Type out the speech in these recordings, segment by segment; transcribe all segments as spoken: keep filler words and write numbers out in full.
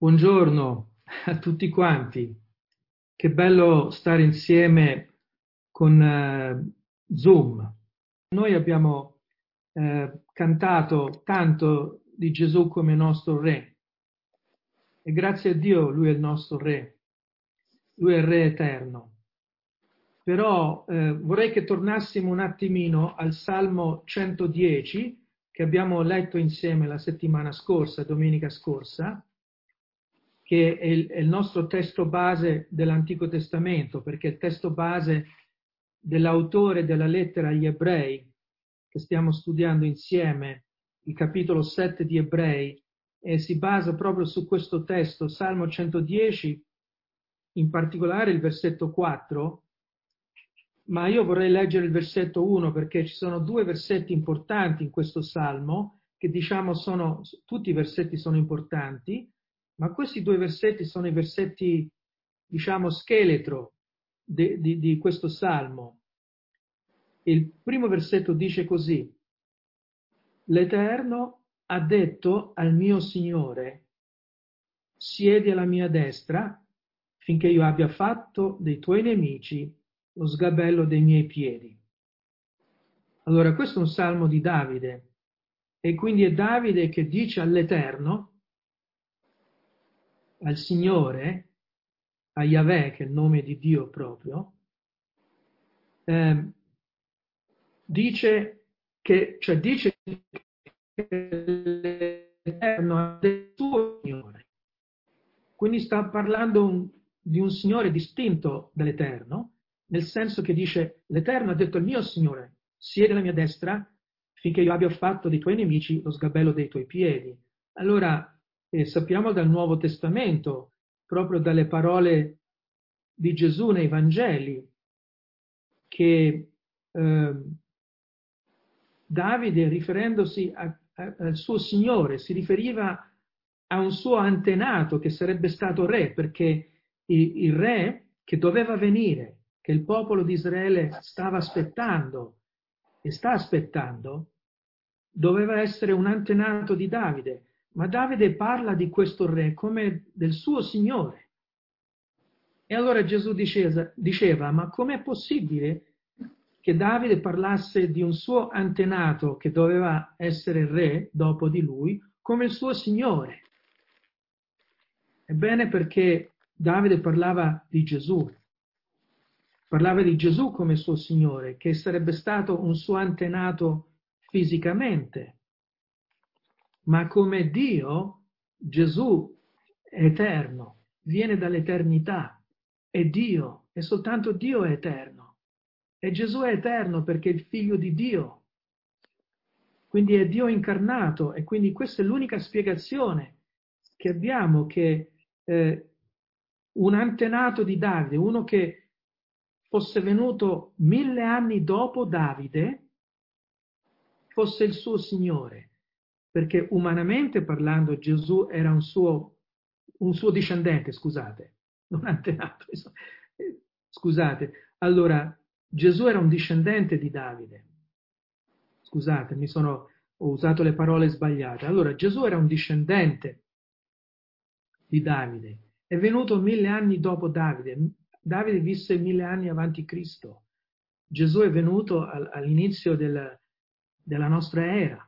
Buongiorno a tutti quanti, che bello stare insieme con eh, Zoom. Noi abbiamo eh, cantato tanto di Gesù come nostro Re e grazie a Dio Lui è il nostro Re, Lui è il Re eterno. Però eh, vorrei che tornassimo un attimino al Salmo centodieci che abbiamo letto insieme la settimana scorsa, domenica scorsa, che è il, è il nostro testo base dell'Antico Testamento, perché è il testo base dell'autore della lettera agli Ebrei, che stiamo studiando insieme, il capitolo sette di Ebrei, e si basa proprio su questo testo, Salmo centodieci, in particolare il versetto quattro, ma io vorrei leggere il versetto uno perché ci sono due versetti importanti in questo Salmo, che diciamo sono, tutti i versetti sono importanti, ma questi due versetti sono i versetti, diciamo, scheletro di, di, di questo Salmo. Il primo versetto dice così: l'Eterno ha detto al mio Signore, siedi alla mia destra finché io abbia fatto dei tuoi nemici lo sgabello dei miei piedi. Allora, questo è un salmo di Davide, e quindi è Davide che dice all'Eterno, al Signore, a Yahweh, che è il nome di Dio proprio, eh, dice che, cioè dice che l'Eterno è il suo Signore. Quindi sta parlando un, di un Signore distinto dall'Eterno, nel senso che dice: l'Eterno ha detto al mio Signore, siedi alla mia destra finché io abbia fatto dei tuoi nemici lo sgabello dei tuoi piedi. Allora, eh, sappiamo dal Nuovo Testamento, proprio dalle parole di Gesù nei Vangeli, che eh, Davide, riferendosi a, a, al suo Signore, si riferiva a un suo antenato che sarebbe stato re, perché il, il re che doveva venire, che il popolo di Israele stava aspettando e sta aspettando, doveva essere un antenato di Davide. Ma Davide parla di questo re come del suo Signore. E allora Gesù diceva, diceva ma com'è possibile che Davide parlasse di un suo antenato che doveva essere re dopo di lui come il suo Signore? Ebbene, perché Davide parlava di Gesù, parlava di Gesù come suo Signore, che sarebbe stato un suo antenato fisicamente, ma come Dio, Gesù è eterno, viene dall'eternità, è Dio, e soltanto Dio è eterno. E Gesù è eterno perché è il figlio di Dio, quindi è Dio incarnato, e quindi questa è l'unica spiegazione che abbiamo, che eh, un antenato di Davide, uno che fosse venuto mille anni dopo Davide, fosse il suo Signore, perché umanamente parlando Gesù era un suo, un suo discendente, scusate, non antenato, scusate. Allora, Gesù era un discendente di Davide. Scusate, mi sono, ho usato le parole sbagliate. Allora, Gesù era un discendente di Davide, è venuto mille anni dopo Davide. Davide visse mille anni avanti Cristo. Gesù è venuto all'inizio del, della nostra era,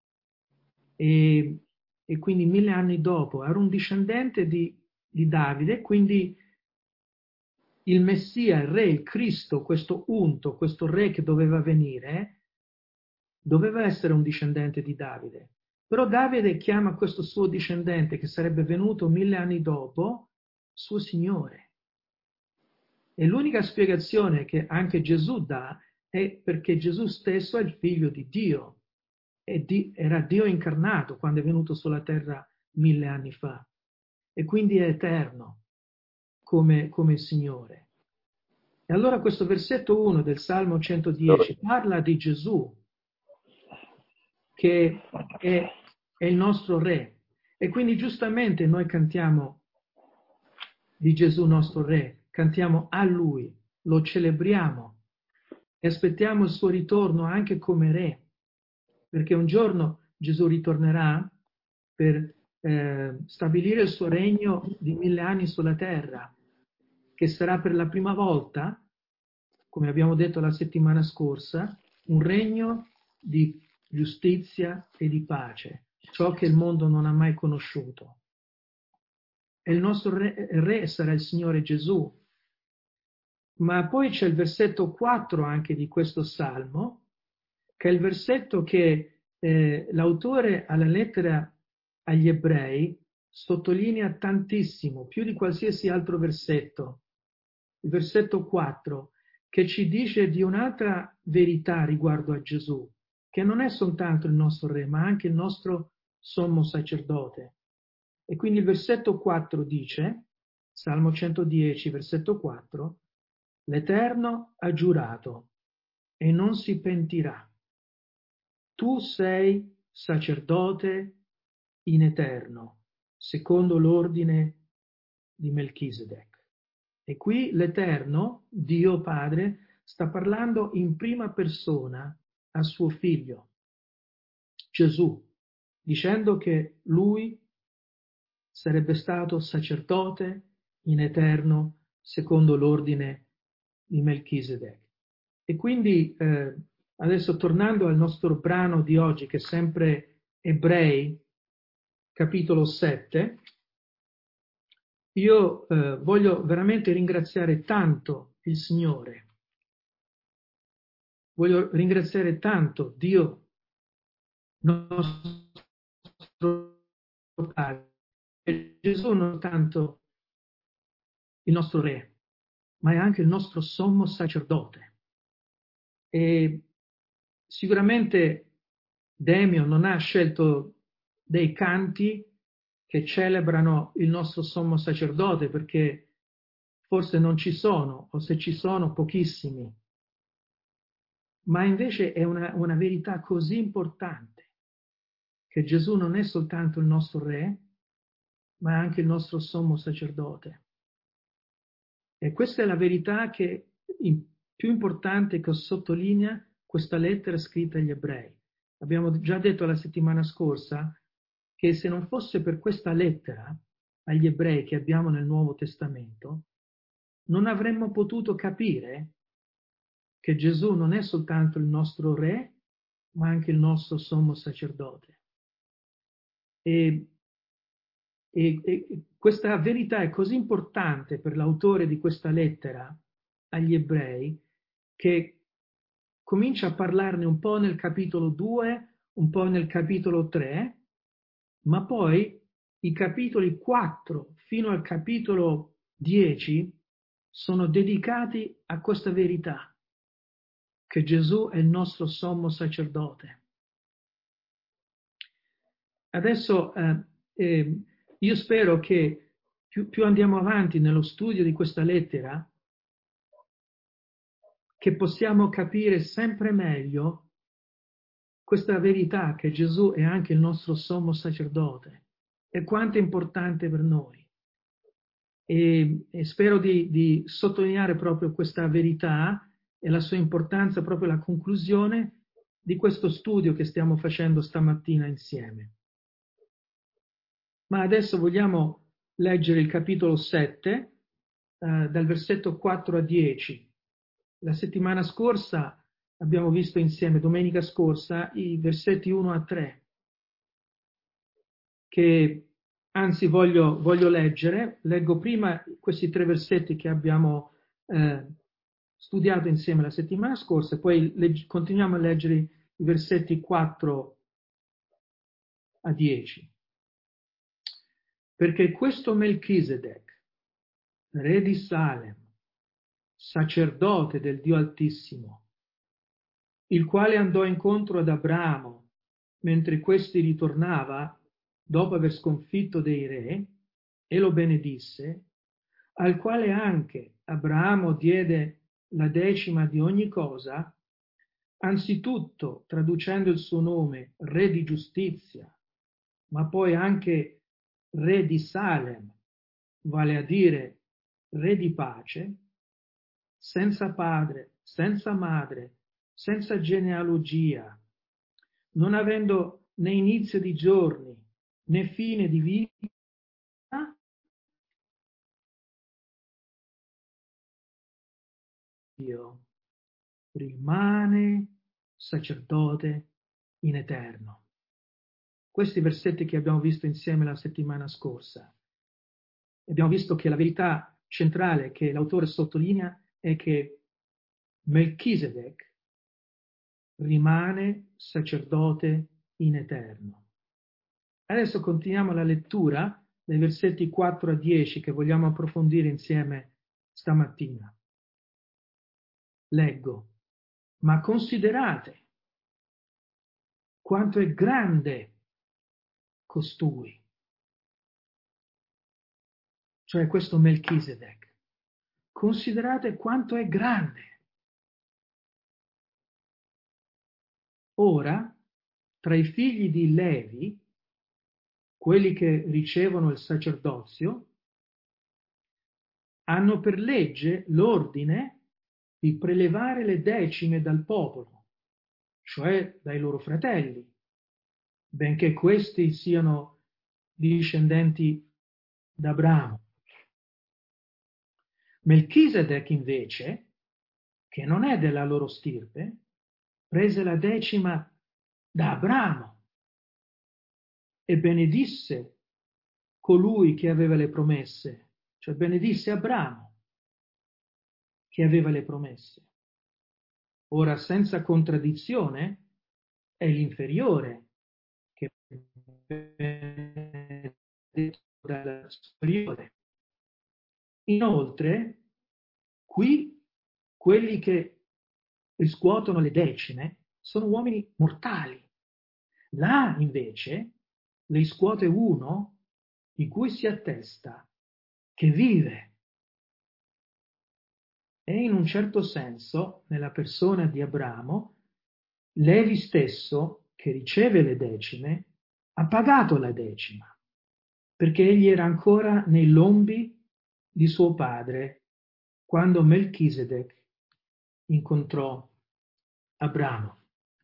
e, e quindi mille anni dopo. Era un discendente di, di Davide, quindi il Messia, il Re, il Cristo, questo unto, questo Re che doveva venire, doveva essere un discendente di Davide. Però Davide chiama questo suo discendente, che sarebbe venuto mille anni dopo, suo Signore. E l'unica spiegazione che anche Gesù dà è perché Gesù stesso è il figlio di Dio, e di, era Dio incarnato quando è venuto sulla terra mille anni fa, e quindi è eterno come, come il Signore. E allora questo versetto uno del Salmo centodieci parla di Gesù, che è, è il nostro Re, e quindi giustamente noi cantiamo di Gesù nostro Re, cantiamo a Lui, lo celebriamo e aspettiamo il suo ritorno anche come Re, perché un giorno Gesù ritornerà per eh, stabilire il suo regno di mille anni sulla terra, che sarà per la prima volta, come abbiamo detto la settimana scorsa, un regno di giustizia e di pace, ciò che il mondo non ha mai conosciuto. E il nostro re, re sarà il Signore Gesù. Ma poi c'è il versetto quattro anche di questo salmo, che è il versetto che eh, l'autore alla lettera agli ebrei sottolinea tantissimo, più di qualsiasi altro versetto. Il versetto quattro, che ci dice di un'altra verità riguardo a Gesù, che non è soltanto il nostro re, ma anche il nostro sommo sacerdote. E quindi il versetto quattro dice, Salmo centodieci, versetto quattro, l'Eterno ha giurato e non si pentirà. Tu sei sacerdote in eterno, secondo l'ordine di Melchisedec. E qui l'Eterno, Dio Padre, sta parlando in prima persona a suo figlio, Gesù, dicendo che lui sarebbe stato sacerdote in eterno secondo l'ordine di Melchisedec. E quindi eh, adesso tornando al nostro brano di oggi, che è sempre Ebrei, capitolo sette, io eh, voglio veramente ringraziare tanto il Signore, voglio ringraziare tanto Dio, nostro Padre, e Gesù non tanto il nostro Re, ma è anche il nostro sommo sacerdote. E sicuramente Demio non ha scelto dei canti che celebrano il nostro sommo sacerdote, perché forse non ci sono, o se ci sono, pochissimi. Ma invece è una, una verità così importante, che Gesù non è soltanto il nostro Re, ma è anche il nostro sommo sacerdote. E questa è la verità che in, più importante che sottolinea questa lettera scritta agli ebrei. Abbiamo già detto la settimana scorsa che se non fosse per questa lettera agli ebrei che abbiamo nel Nuovo Testamento, non avremmo potuto capire che Gesù non è soltanto il nostro Re, ma anche il nostro sommo sacerdote. E, e, e questa verità è così importante per l'autore di questa lettera agli ebrei che comincia a parlarne un po' nel capitolo due, un po' nel capitolo tre, ma poi i capitoli quattro fino al capitolo dieci sono dedicati a questa verità, che Gesù è il nostro sommo sacerdote. Adesso eh, eh, io spero che più, più andiamo avanti nello studio di questa lettera, che possiamo capire sempre meglio questa verità che Gesù è anche il nostro sommo sacerdote e quanto è importante per noi. E, e spero di, di sottolineare proprio questa verità e la sua importanza proprio alla conclusione di questo studio che stiamo facendo stamattina insieme. Ma adesso vogliamo leggere il capitolo sette, eh, dal versetto quattro a dieci. La settimana scorsa abbiamo visto insieme, domenica scorsa, i versetti uno a tre, che anzi voglio, voglio leggere. Leggo prima questi tre versetti che abbiamo eh, studiato insieme la settimana scorsa, poi legg- continuiamo a leggere i versetti quattro a dieci. Perché questo Melchisedec, re di Salem, sacerdote del Dio Altissimo, il quale andò incontro ad Abramo mentre questi ritornava dopo aver sconfitto dei re e lo benedisse, al quale anche Abramo diede la decima di ogni cosa, anzitutto traducendo il suo nome re di giustizia, ma poi anche re di Salem, vale a dire re di pace, senza padre, senza madre, senza genealogia, non avendo né inizio di giorni né fine di vita, Dio rimane sacerdote in eterno. Questi versetti che abbiamo visto insieme la settimana scorsa. Abbiamo visto che la verità centrale che l'autore sottolinea è che Melchisedec rimane sacerdote in eterno. Adesso continuiamo la lettura dei versetti quattro a dieci che vogliamo approfondire insieme stamattina. Leggo: ma considerate quanto è grande costui, cioè questo Melchisedec. Considerate quanto è grande. Ora, tra i figli di Levi, quelli che ricevono il sacerdozio, hanno per legge l'ordine di prelevare le decime dal popolo, cioè dai loro fratelli, benché questi siano discendenti d'Abramo. Melchisedec invece, che non è della loro stirpe, prese la decima da Abramo e benedisse colui che aveva le promesse, cioè benedisse Abramo che aveva le promesse. Ora, senza contraddizione, è l'inferiore che benedetto dal superiore. Inoltre, qui quelli che riscuotono le decime sono uomini mortali. Là, invece, le riscuote uno di cui si attesta che vive. E in un certo senso, nella persona di Abramo, Levi stesso, che riceve le decime, ha pagato la decima, perché egli era ancora nei lombi di suo padre quando Melchisedec incontrò Abramo.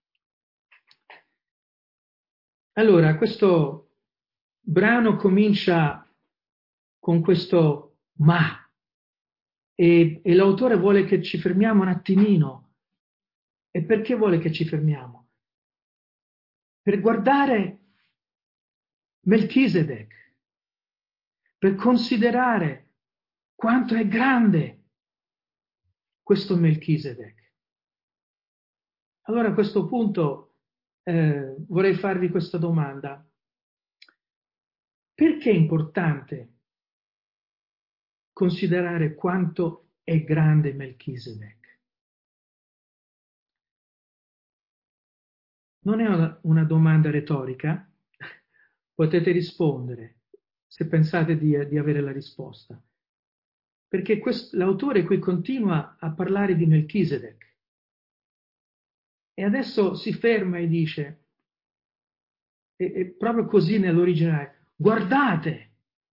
Allora, questo brano comincia con questo ma, e, e l'autore vuole che ci fermiamo un attimino. E perché vuole che ci fermiamo? Per guardare Melchisedec, per considerare quanto è grande questo Melchisedec. Allora a questo punto eh, vorrei farvi questa domanda. Perché è importante considerare quanto è grande Melchisedec? Non è una, una domanda retorica, potete rispondere se pensate di, di avere la risposta. Perché questo, l'autore qui continua a parlare di Melchisedec e adesso si ferma e dice, e, e proprio così nell'originale, guardate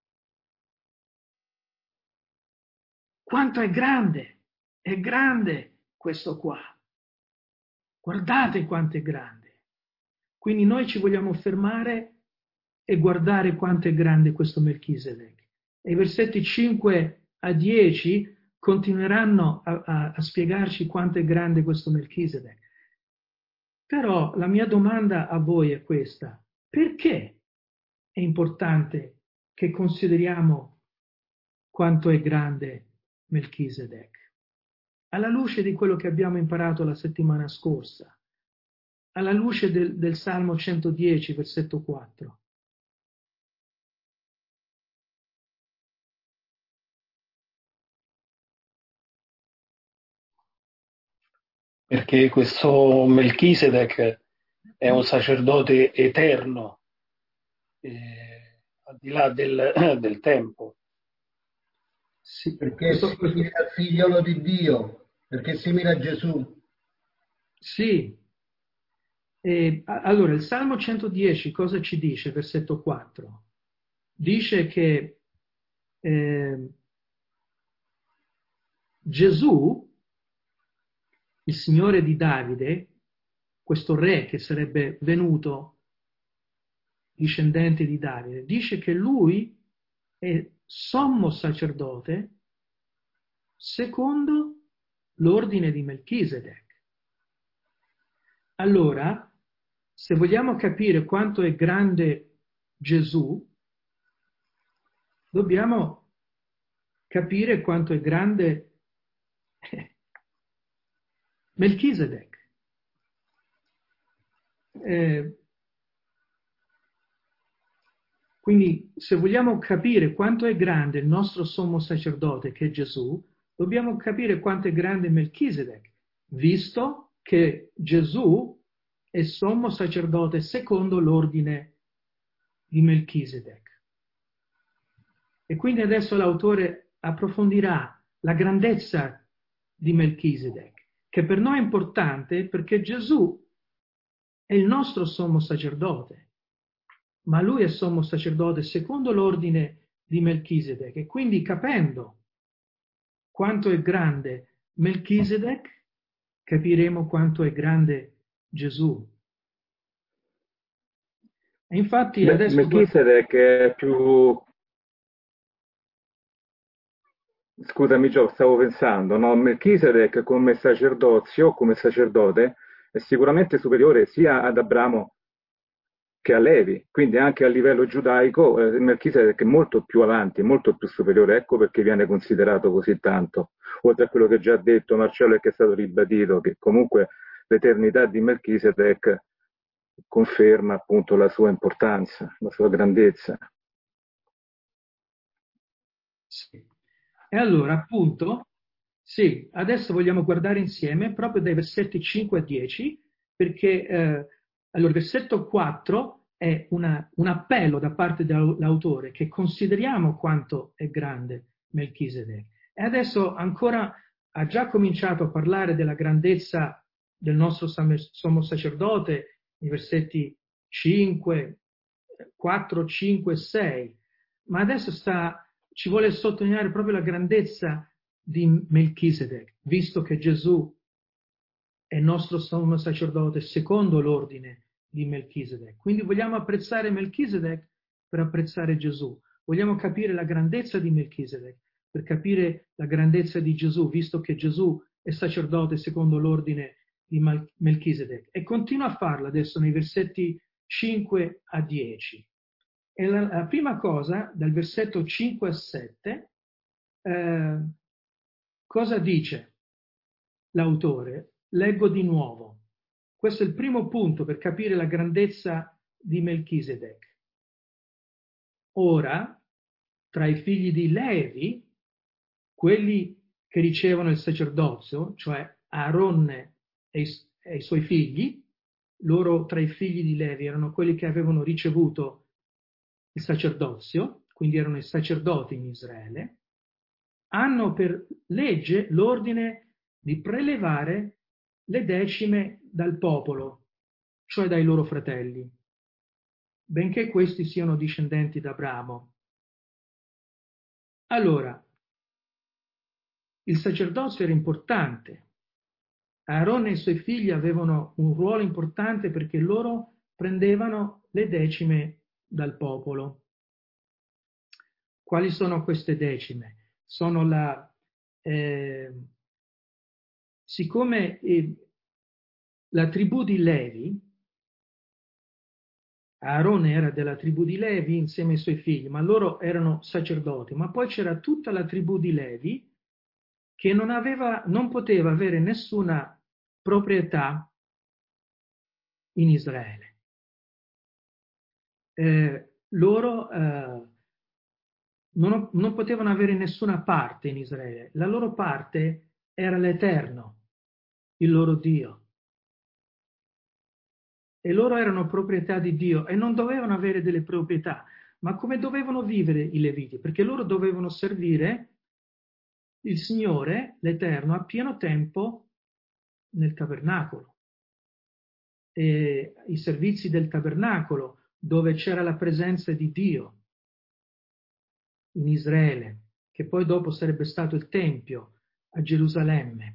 quanto è grande, è grande questo qua, guardate quanto è grande. Quindi noi ci vogliamo fermare e guardare quanto è grande questo Melchisedec. E i versetti cinque a dieci continueranno a, a, a spiegarci quanto è grande questo Melchisedec. Però la mia domanda a voi è questa: perché è importante che consideriamo quanto è grande Melchisedec? Alla luce di quello che abbiamo imparato la settimana scorsa, alla luce del, del Salmo centodieci, versetto quattro. Perché questo Melchisedec è un sacerdote eterno, eh, al di là del, del tempo. Sì, Perché è questo, questo, simile al figliolo di Dio, perché è simile a Gesù. sì. E, allora, il Salmo centodieci cosa ci dice? Versetto quattro. Dice che eh, Gesù, il Signore di Davide, questo re che sarebbe venuto discendente di Davide, dice che lui è sommo sacerdote secondo l'ordine di Melchisedec. Allora, se vogliamo capire quanto è grande Gesù, dobbiamo capire quanto è grande Melchisedec. Eh, quindi, se vogliamo capire quanto è grande il nostro sommo sacerdote, che è Gesù, dobbiamo capire quanto è grande Melchisedec, visto che Gesù è sommo sacerdote secondo l'ordine di Melchisedec. E quindi adesso l'autore approfondirà la grandezza di Melchisedec, che per noi è importante perché Gesù è il nostro sommo sacerdote, ma lui è sommo sacerdote secondo l'ordine di Melchisedec. E quindi, capendo quanto è grande Melchisedec, capiremo quanto è grande Gesù. E infatti Beh, adesso... Melchisedec è più... Scusami Gio, stavo pensando, no? Melchisedec come sacerdozio, come sacerdote, è sicuramente superiore sia ad Abramo che a Levi, quindi anche a livello giudaico eh, Melchisedec è molto più avanti, molto più superiore, ecco perché viene considerato così tanto, oltre a quello che già ha detto Marcello e che è stato ribadito, che comunque l'eternità di Melchisedec conferma appunto la sua importanza, la sua grandezza. Sì. E allora, appunto, sì, adesso vogliamo guardare insieme proprio dai versetti cinque a dieci, perché eh, allora, il versetto quattro è una, un appello da parte dell'autore che consideriamo quanto è grande Melchisedec. E adesso ancora ha già cominciato a parlare della grandezza del nostro sommo sacerdote, i versetti cinque, quattro, cinque e sei, ma adesso sta... ci vuole sottolineare proprio la grandezza di Melchisedec, visto che Gesù è nostro sommo sacerdote secondo l'ordine di Melchisedec. Quindi vogliamo apprezzare Melchisedec per apprezzare Gesù. Vogliamo capire la grandezza di Melchisedec per capire la grandezza di Gesù, visto che Gesù è sacerdote secondo l'ordine di Melchisedec. E continua a farlo adesso nei versetti cinque a dieci. E la, la prima cosa, dal versetto cinque a sette, eh, cosa dice l'autore? Leggo di nuovo. Questo è il primo punto per capire la grandezza di Melchisedec. Ora, tra i figli di Levi, quelli che ricevono il sacerdozio, cioè Aaronne e i, e i suoi figli, loro tra i figli di Levi erano quelli che avevano ricevuto il sacerdozio, quindi erano i sacerdoti in Israele, hanno per legge l'ordine di prelevare le decime dal popolo, cioè dai loro fratelli, benché questi siano discendenti d'Abramo. Allora, il sacerdozio era importante. Aaronne e i suoi figli avevano un ruolo importante perché loro prendevano le decime dal popolo. Quali sono queste decime? Sono la... Eh, siccome eh, la tribù di Levi, Aarone era della tribù di Levi insieme ai suoi figli, ma loro erano sacerdoti, ma poi c'era tutta la tribù di Levi che non, aveva, non poteva avere nessuna proprietà in Israele. Eh, loro eh, non, non potevano avere nessuna parte in Israele. La loro parte era l'Eterno, il loro Dio. E loro erano proprietà di Dio e non dovevano avere delle proprietà. Ma come dovevano vivere i Leviti? Perché loro dovevano servire il Signore, l'Eterno, a pieno tempo nel tabernacolo. E i servizi del tabernacolo, dove c'era la presenza di Dio in Israele, che poi dopo sarebbe stato il Tempio a Gerusalemme.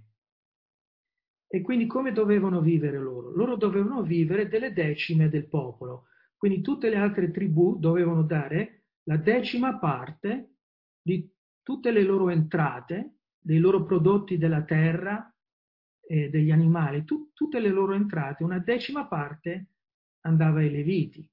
E quindi come dovevano vivere loro? Loro dovevano vivere delle decime del popolo. Quindi tutte le altre tribù dovevano dare la decima parte di tutte le loro entrate, dei loro prodotti della terra e degli animali, tu, tutte le loro entrate, una decima parte andava ai Leviti.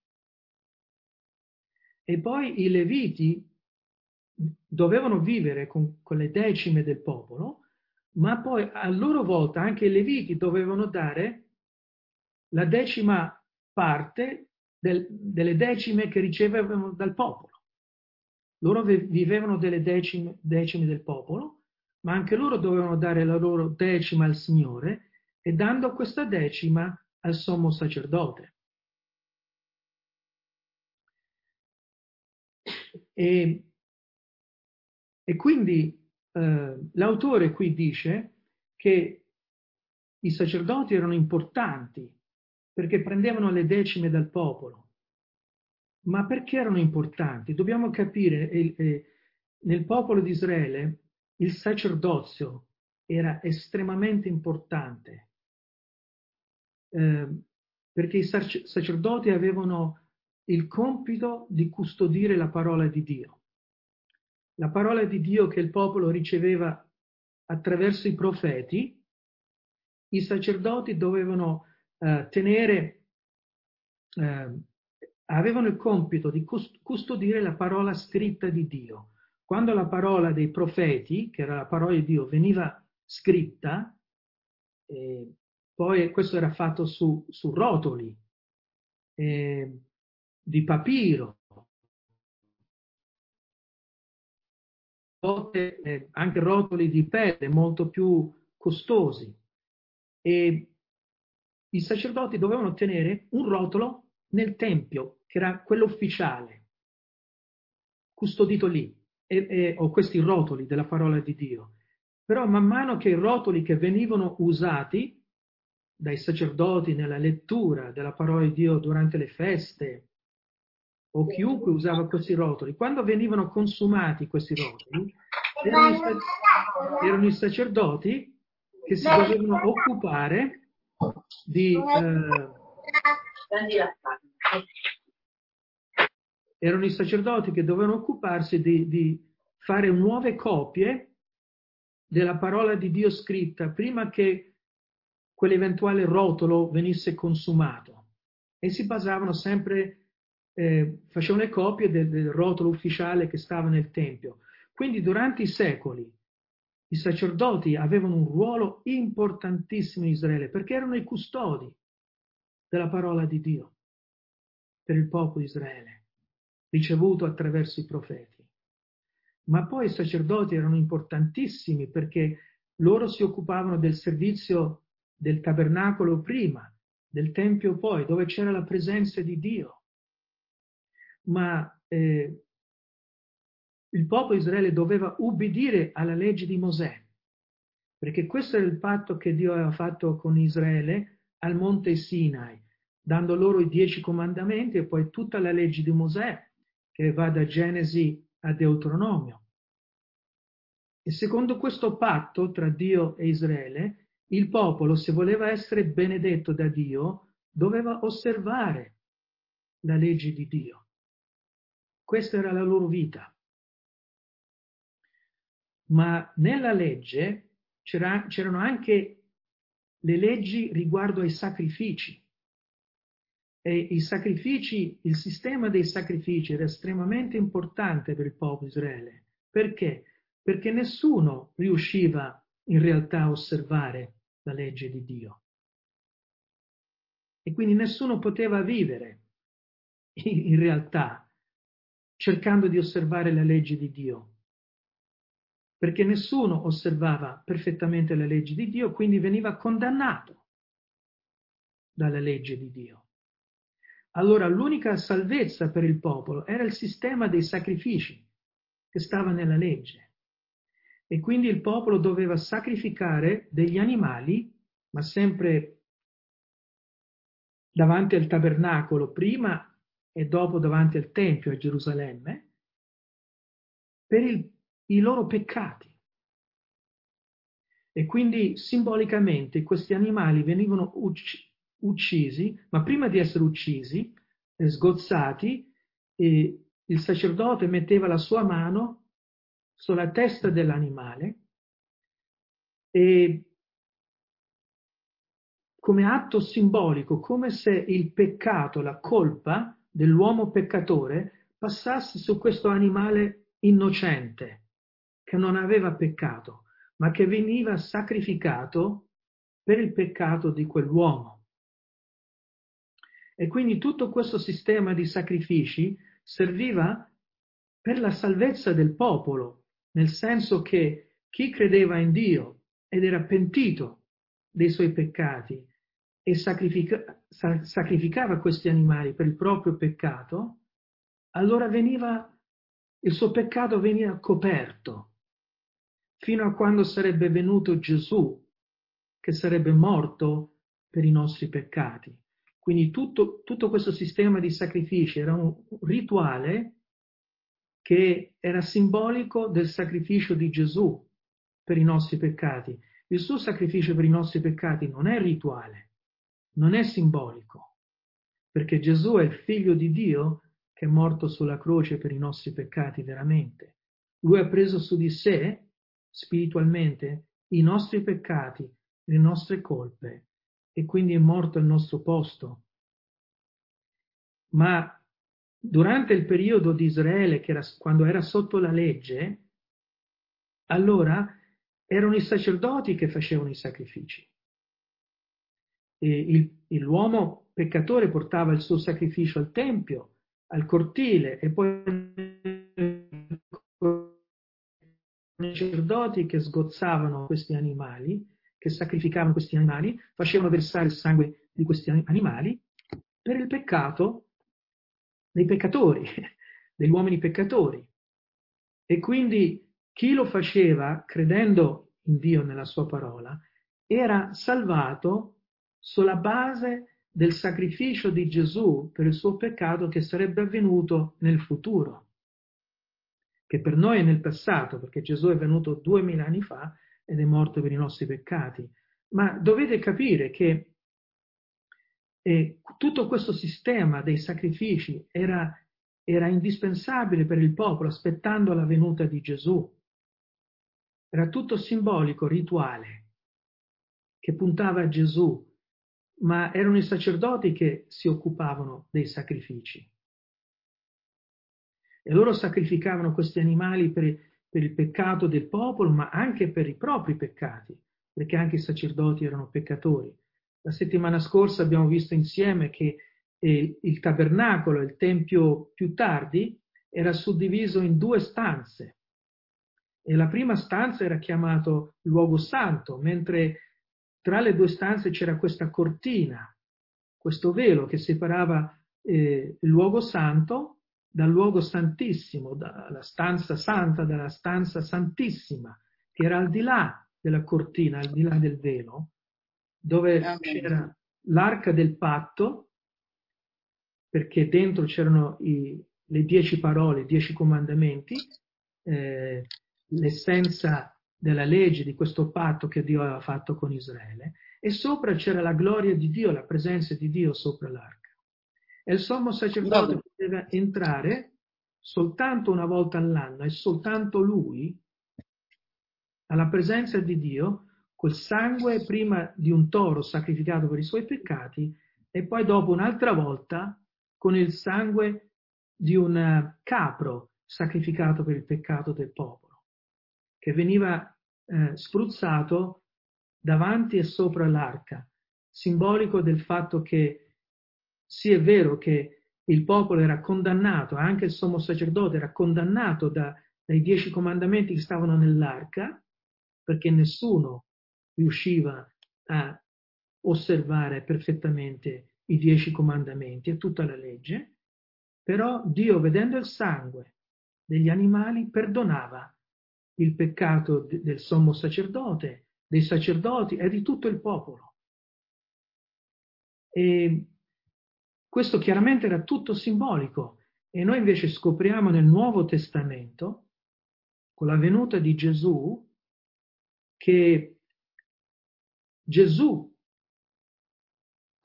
E poi i Leviti dovevano vivere con, con le decime del popolo, ma poi a loro volta anche i Leviti dovevano dare la decima parte del, delle decime che ricevevano dal popolo. Loro vivevano delle decime, decime del popolo, ma anche loro dovevano dare la loro decima al Signore e dando questa decima al sommo sacerdote. E, e quindi eh, l'autore qui dice che i sacerdoti erano importanti perché prendevano le decime dal popolo. Ma perché erano importanti? Dobbiamo capire, eh, eh, nel popolo di Israele il sacerdozio era estremamente importante, eh, perché i sac- sacerdoti avevano il compito di custodire la parola di Dio. La parola di Dio che il popolo riceveva attraverso i profeti, i sacerdoti dovevano eh, tenere, eh, avevano il compito di custodire la parola scritta di Dio. Quando la parola dei profeti, che era la parola di Dio, veniva scritta, eh, poi questo era fatto su, su rotoli eh, di papiro, eh, anche rotoli di pelle molto più costosi. E i sacerdoti dovevano tenere un rotolo nel tempio, che era quello ufficiale, custodito lì, e, e, o questi rotoli della parola di Dio. Però man mano che i rotoli che venivano usati dai sacerdoti nella lettura della parola di Dio durante le feste, o chiunque usava questi rotoli, quando venivano consumati questi rotoli, erano i, erano i sacerdoti che si dovevano occupare di... Eh, erano i sacerdoti che dovevano occuparsi di, di fare nuove copie della parola di Dio scritta prima che quell'eventuale rotolo venisse consumato. E si basavano sempre, eh, facevano le copie del, del rotolo ufficiale che stava nel Tempio. Quindi durante i secoli i sacerdoti avevano un ruolo importantissimo in Israele perché erano i custodi della parola di Dio per il popolo di Israele, ricevuto attraverso i profeti. Ma poi i sacerdoti erano importantissimi perché loro si occupavano del servizio del tabernacolo prima, del tempio poi, dove c'era la presenza di Dio. Ma eh, il popolo di Israele doveva ubbidire alla legge di Mosè, perché questo era il patto che Dio aveva fatto con Israele al monte Sinai, dando loro i dieci comandamenti e poi tutta la legge di Mosè, che va da Genesi a Deuteronomio. E secondo questo patto tra Dio e Israele, il popolo, se voleva essere benedetto da Dio, doveva osservare la legge di Dio. Questa era la loro vita. Ma nella legge c'era, c'erano anche le leggi riguardo ai sacrifici. E i sacrifici, il sistema dei sacrifici era estremamente importante per il popolo di Israele. Perché? Perché nessuno riusciva in realtà a osservare la legge di Dio. E quindi nessuno poteva vivere in realtà cercando di osservare la legge di Dio. Perché nessuno osservava perfettamente la legge di Dio, quindi veniva condannato dalla legge di Dio. Allora l'unica salvezza per il popolo era il sistema dei sacrifici che stava nella legge. E quindi il popolo doveva sacrificare degli animali, ma sempre davanti al tabernacolo prima e dopo davanti al Tempio a Gerusalemme, per il, i loro peccati. E quindi simbolicamente questi animali venivano ucc- uccisi, ma prima di essere uccisi sgozzati, e il sacerdote metteva la sua mano sulla testa dell'animale e come atto simbolico, come se il peccato, la colpa dell'uomo peccatore passasse su questo animale innocente, che non aveva peccato, ma che veniva sacrificato per il peccato di quell'uomo. E quindi tutto questo sistema di sacrifici serviva per la salvezza del popolo, nel senso che chi credeva in Dio ed era pentito dei suoi peccati e sacrifica, sacrificava questi animali per il proprio peccato, allora veniva, il suo peccato veniva coperto, fino a quando sarebbe venuto Gesù, che sarebbe morto per i nostri peccati. Quindi tutto, tutto questo sistema di sacrifici era un rituale che era simbolico del sacrificio di Gesù per i nostri peccati. Il suo sacrificio per i nostri peccati non è rituale, non è simbolico, perché Gesù è il figlio di Dio che è morto sulla croce per i nostri peccati veramente. Lui ha preso su di sé, spiritualmente, i nostri peccati, le nostre colpe, e quindi è morto al nostro posto. Ma durante il periodo di Israele, che era, quando era sotto la legge, allora erano i sacerdoti che facevano i sacrifici. E il, il, l'uomo peccatore portava il suo sacrificio al tempio, al cortile, e poi i sacerdoti che sgozzavano questi animali, che sacrificavano questi animali, facevano versare il sangue di questi animali per il peccato dei peccatori, degli uomini peccatori. E quindi chi lo faceva credendo in Dio, nella sua parola, era salvato sulla base del sacrificio di Gesù per il suo peccato che sarebbe avvenuto nel futuro, che per noi è nel passato, perché Gesù è venuto duemila anni fa ed è morto per i nostri peccati. Ma dovete capire che eh, tutto questo sistema dei sacrifici era, era indispensabile per il popolo, aspettando la venuta di Gesù. Era tutto simbolico, rituale, che puntava a Gesù, ma erano i sacerdoti che si occupavano dei sacrifici. E loro sacrificavano questi animali per, per il peccato del popolo, ma anche per i propri peccati, perché anche i sacerdoti erano peccatori. La settimana scorsa abbiamo visto insieme che eh, il tabernacolo, il tempio più tardi, era suddiviso in due stanze. E la prima stanza era chiamato luogo santo, mentre tra le due stanze c'era questa cortina, questo velo che separava eh, il luogo santo dal luogo santissimo, dalla stanza santa dalla stanza santissima, che era al di là della cortina, al di là del velo, dove c'era l'arca del patto, perché dentro c'erano i, le dieci parole, i dieci comandamenti, eh, l'essenza della legge di questo patto che Dio aveva fatto con Israele, e sopra c'era la gloria di Dio, la presenza di Dio sopra l'arca. E il sommo sacerdote no. poteva entrare soltanto una volta all'anno, e soltanto lui, alla presenza di Dio, col sangue prima di un toro sacrificato per i suoi peccati, e poi dopo un'altra volta con il sangue di un capro sacrificato per il peccato del popolo, che veniva eh, spruzzato davanti e sopra l'arca, simbolico del fatto che sì, è vero che il popolo era condannato, anche il sommo sacerdote era condannato da, dai dieci comandamenti che stavano nell'arca, perché nessuno riusciva a osservare perfettamente i dieci comandamenti e tutta la legge, però Dio, vedendo il sangue degli animali, perdonava il peccato del sommo sacerdote, dei sacerdoti e di tutto il popolo. E questo chiaramente era tutto simbolico, e noi invece scopriamo nel Nuovo Testamento, con la venuta di Gesù, che Gesù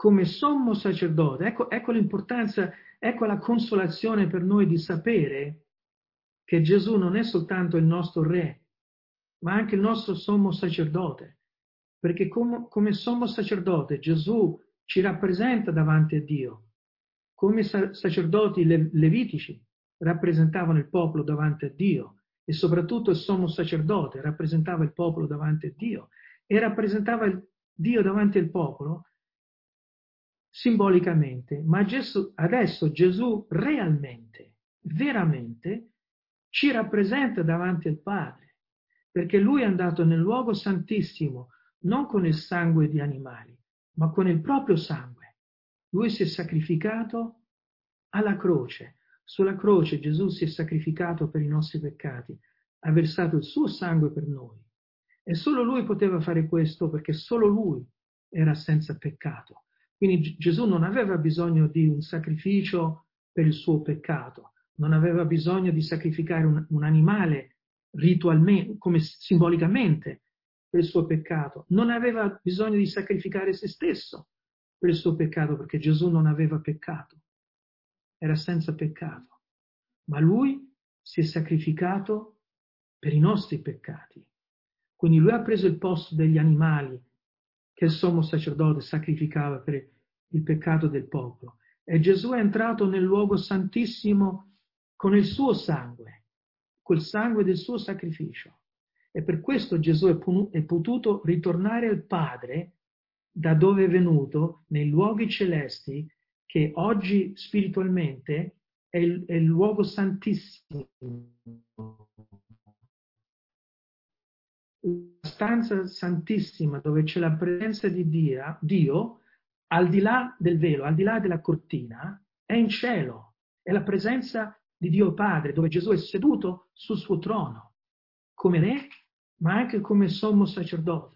come sommo sacerdote. Ecco, ecco l'importanza, ecco la consolazione per noi di sapere che Gesù non è soltanto il nostro Re, ma anche il nostro sommo sacerdote, perché come, come sommo sacerdote Gesù ci rappresenta davanti a Dio, come sa- sacerdoti le- levitici rappresentavano il popolo davanti a Dio, e soprattutto il sommo sacerdote rappresentava il popolo davanti a Dio, e rappresentava il Dio davanti al popolo simbolicamente, ma Gesù, adesso Gesù realmente, veramente, ci rappresenta davanti al Padre, perché Lui è andato nel luogo santissimo, non con il sangue di animali, ma con il proprio sangue. Lui si è sacrificato alla croce. Sulla croce Gesù si è sacrificato per i nostri peccati, ha versato il suo sangue per noi. E solo Lui poteva fare questo, perché solo Lui era senza peccato. Quindi Gesù non aveva bisogno di un sacrificio per il suo peccato, non aveva bisogno di sacrificare un, un animale ritualmente, come simbolicamente, per il suo peccato, non aveva bisogno di sacrificare se stesso per il suo peccato, perché Gesù non aveva peccato, era senza peccato, ma Lui si è sacrificato per i nostri peccati. Quindi Lui ha preso il posto degli animali che il sommo sacerdote sacrificava per il peccato del popolo. E Gesù è entrato nel luogo santissimo con il suo sangue, col sangue del suo sacrificio. E per questo Gesù è potuto ritornare al Padre, da dove è venuto, nei luoghi celesti, che oggi spiritualmente è il, è il luogo santissimo. La stanza santissima dove c'è la presenza di Dio, Dio, al di là del velo, al di là della cortina, è in cielo, è la presenza di Dio Padre, dove Gesù è seduto sul suo trono, come Re, ma anche come sommo sacerdote.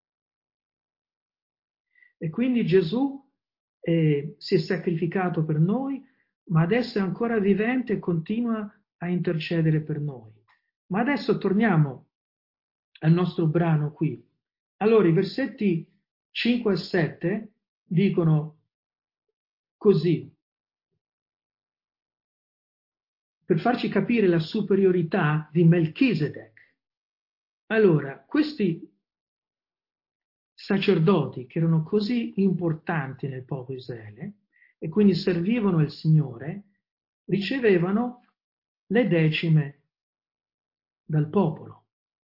E quindi Gesù eh, si è sacrificato per noi, ma adesso è ancora vivente e continua a intercedere per noi. Ma adesso torniamo al nostro brano qui. Allora, i versetti cinque e sette dicono così, per farci capire la superiorità di Melchisedec. Allora, questi sacerdoti che erano così importanti nel popolo di Israele e quindi servivano il Signore, ricevevano le decime dal popolo.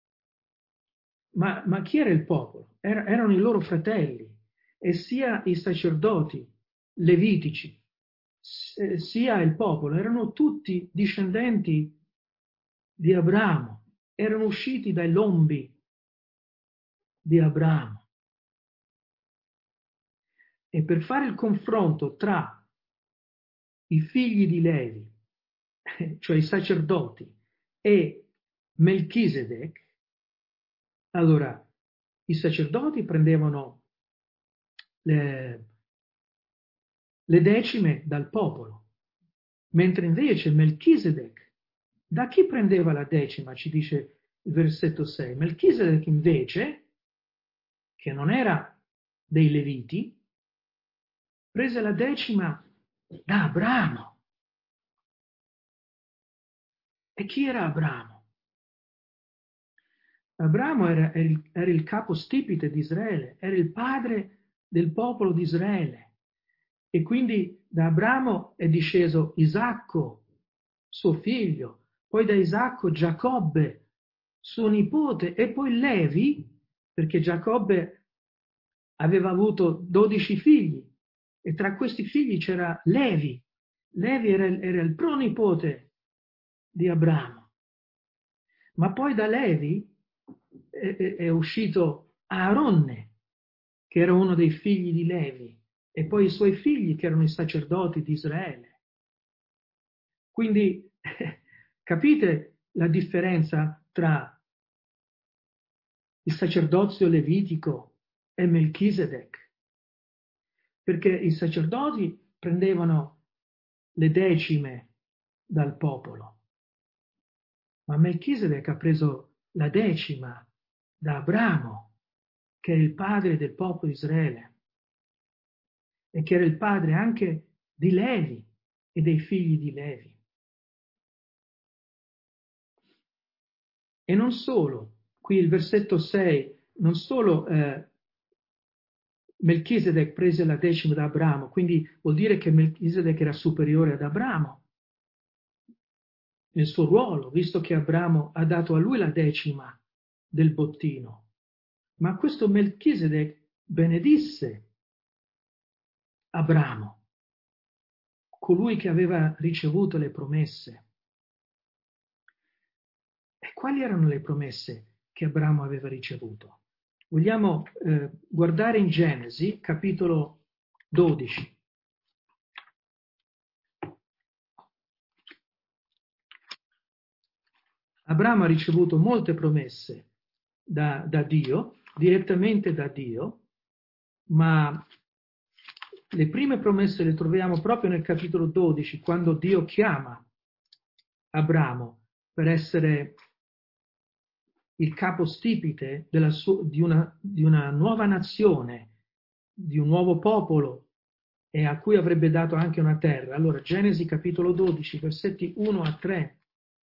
Ma, ma chi era il popolo? Er, erano i loro fratelli, e sia i sacerdoti levitici, sia il popolo, erano tutti discendenti di Abramo, erano usciti dai lombi di Abramo. E per fare il confronto tra i figli di Levi, cioè i sacerdoti, e Melchisedec, allora i sacerdoti prendevano le, le decime dal popolo, mentre invece Melchisedec, da chi prendeva la decima, ci dice il versetto sei, Melchisedec invece, che non era dei Leviti, prese la decima da Abramo. E chi era Abramo? Abramo era, era, il, era il capo stipite di Israele, era il padre del popolo di Israele. E quindi da Abramo è disceso Isacco, suo figlio, poi da Isacco Giacobbe, suo nipote, e poi Levi, perché Giacobbe aveva avuto dodici figli, e tra questi figli c'era Levi. Levi era, era il pronipote di Abramo. Ma poi da Levi è, è, è uscito Aaronne, che era uno dei figli di Levi, e poi i suoi figli, che erano i sacerdoti di Israele. Quindi capite la differenza tra il sacerdozio levitico e Melchisedec? Perché i sacerdoti prendevano le decime dal popolo, ma Melchisedec ha preso la decima da Abramo, che è il padre del popolo di Israele. e che era il padre anche di Levi e dei figli di Levi. E non solo, qui il versetto sei, non solo eh, Melchisedec prese la decima da Abramo, quindi vuol dire che Melchisedec era superiore ad Abramo nel suo ruolo, visto che Abramo ha dato a lui la decima del bottino. Ma questo Melchisedec benedisse Abramo, colui che aveva ricevuto le promesse. E quali erano le promesse che Abramo aveva ricevuto? Vogliamo eh, guardare in Genesi, capitolo dodici. Abramo ha ricevuto molte promesse da, da Dio, direttamente da Dio, ma le prime promesse le troviamo proprio nel capitolo dodici, quando Dio chiama Abramo per essere il capostipite della sua, di, una, di una nuova nazione, di un nuovo popolo, e a cui avrebbe dato anche una terra. Allora, Genesi capitolo dodici, versetti uno a tre.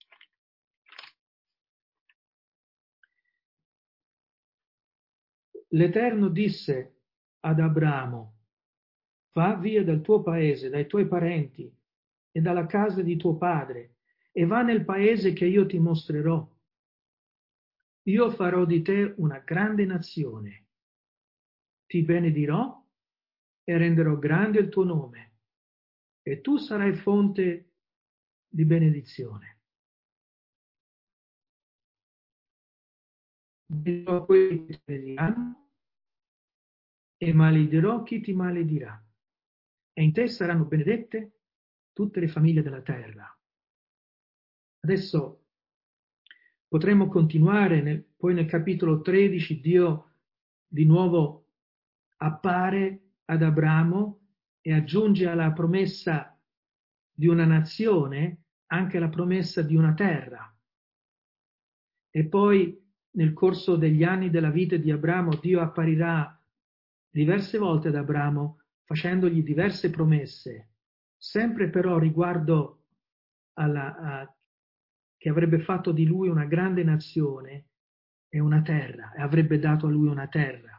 L'Eterno disse ad Abramo: va via dal tuo paese, dai tuoi parenti e dalla casa di tuo padre, e va nel paese che io ti mostrerò. Io farò di te una grande nazione, ti benedirò e renderò grande il tuo nome, e tu sarai fonte di benedizione. Bendirò quelli che ti benediranno e maledirò chi ti maledirà. E in te saranno benedette tutte le famiglie della terra. Adesso potremmo continuare, nel, poi nel capitolo tredici Dio di nuovo appare ad Abramo e aggiunge alla promessa di una nazione anche la promessa di una terra. E poi nel corso degli anni della vita di Abramo Dio apparirà diverse volte ad Abramo facendogli diverse promesse, sempre però riguardo alla, a, che avrebbe fatto di lui una grande nazione e una terra, e avrebbe dato a lui una terra.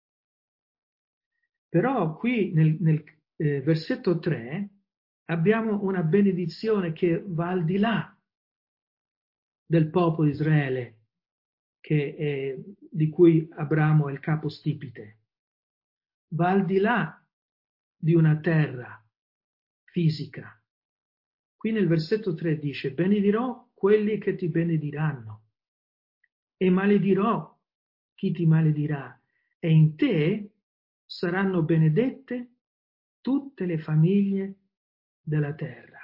Però qui nel, nel eh, versetto tre abbiamo una benedizione che va al di là del popolo di Israele, che è, di cui Abramo è il capostipite. Va al di là di una terra fisica. Qui nel versetto tre dice: benedirò quelli che ti benediranno e maledirò chi ti maledirà, e in te saranno benedette tutte le famiglie della terra.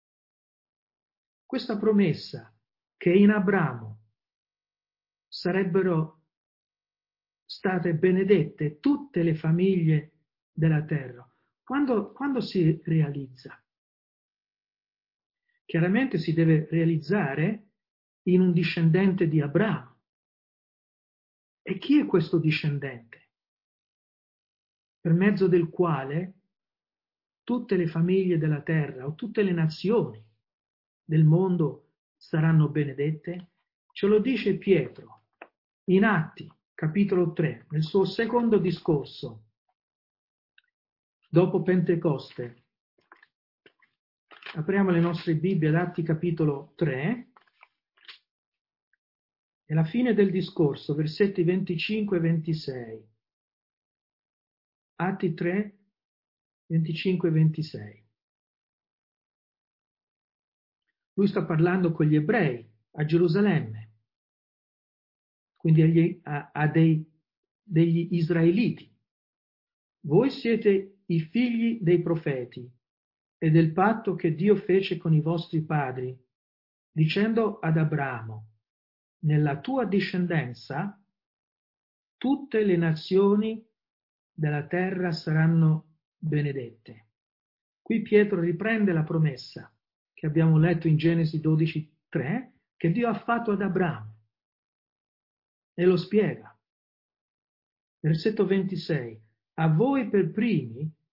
Questa promessa che in Abramo sarebbero state benedette tutte le famiglie della terra, quando, quando si realizza? Chiaramente si deve realizzare in un discendente di Abramo. E chi è questo discendente? Per mezzo del quale tutte le famiglie della terra o tutte le nazioni del mondo saranno benedette? Ce lo dice Pietro in Atti, capitolo tre, nel suo secondo discorso, dopo Pentecoste. Apriamo le nostre Bibbie ad Atti capitolo tre, e alla fine del discorso, versetti venticinque e ventisei. Atti tre, venticinque e ventisei. Lui sta parlando con gli ebrei a Gerusalemme, quindi agli, a, a dei, degli israeliti. Voi siete i figli dei profeti e del patto che Dio fece con i vostri padri, dicendo ad Abramo: nella tua discendenza tutte le nazioni della terra saranno benedette. Qui Pietro riprende la promessa che abbiamo letto in Genesi dodici tre, che Dio ha fatto ad Abramo, e lo spiega. Versetto ventisei: a voi per primi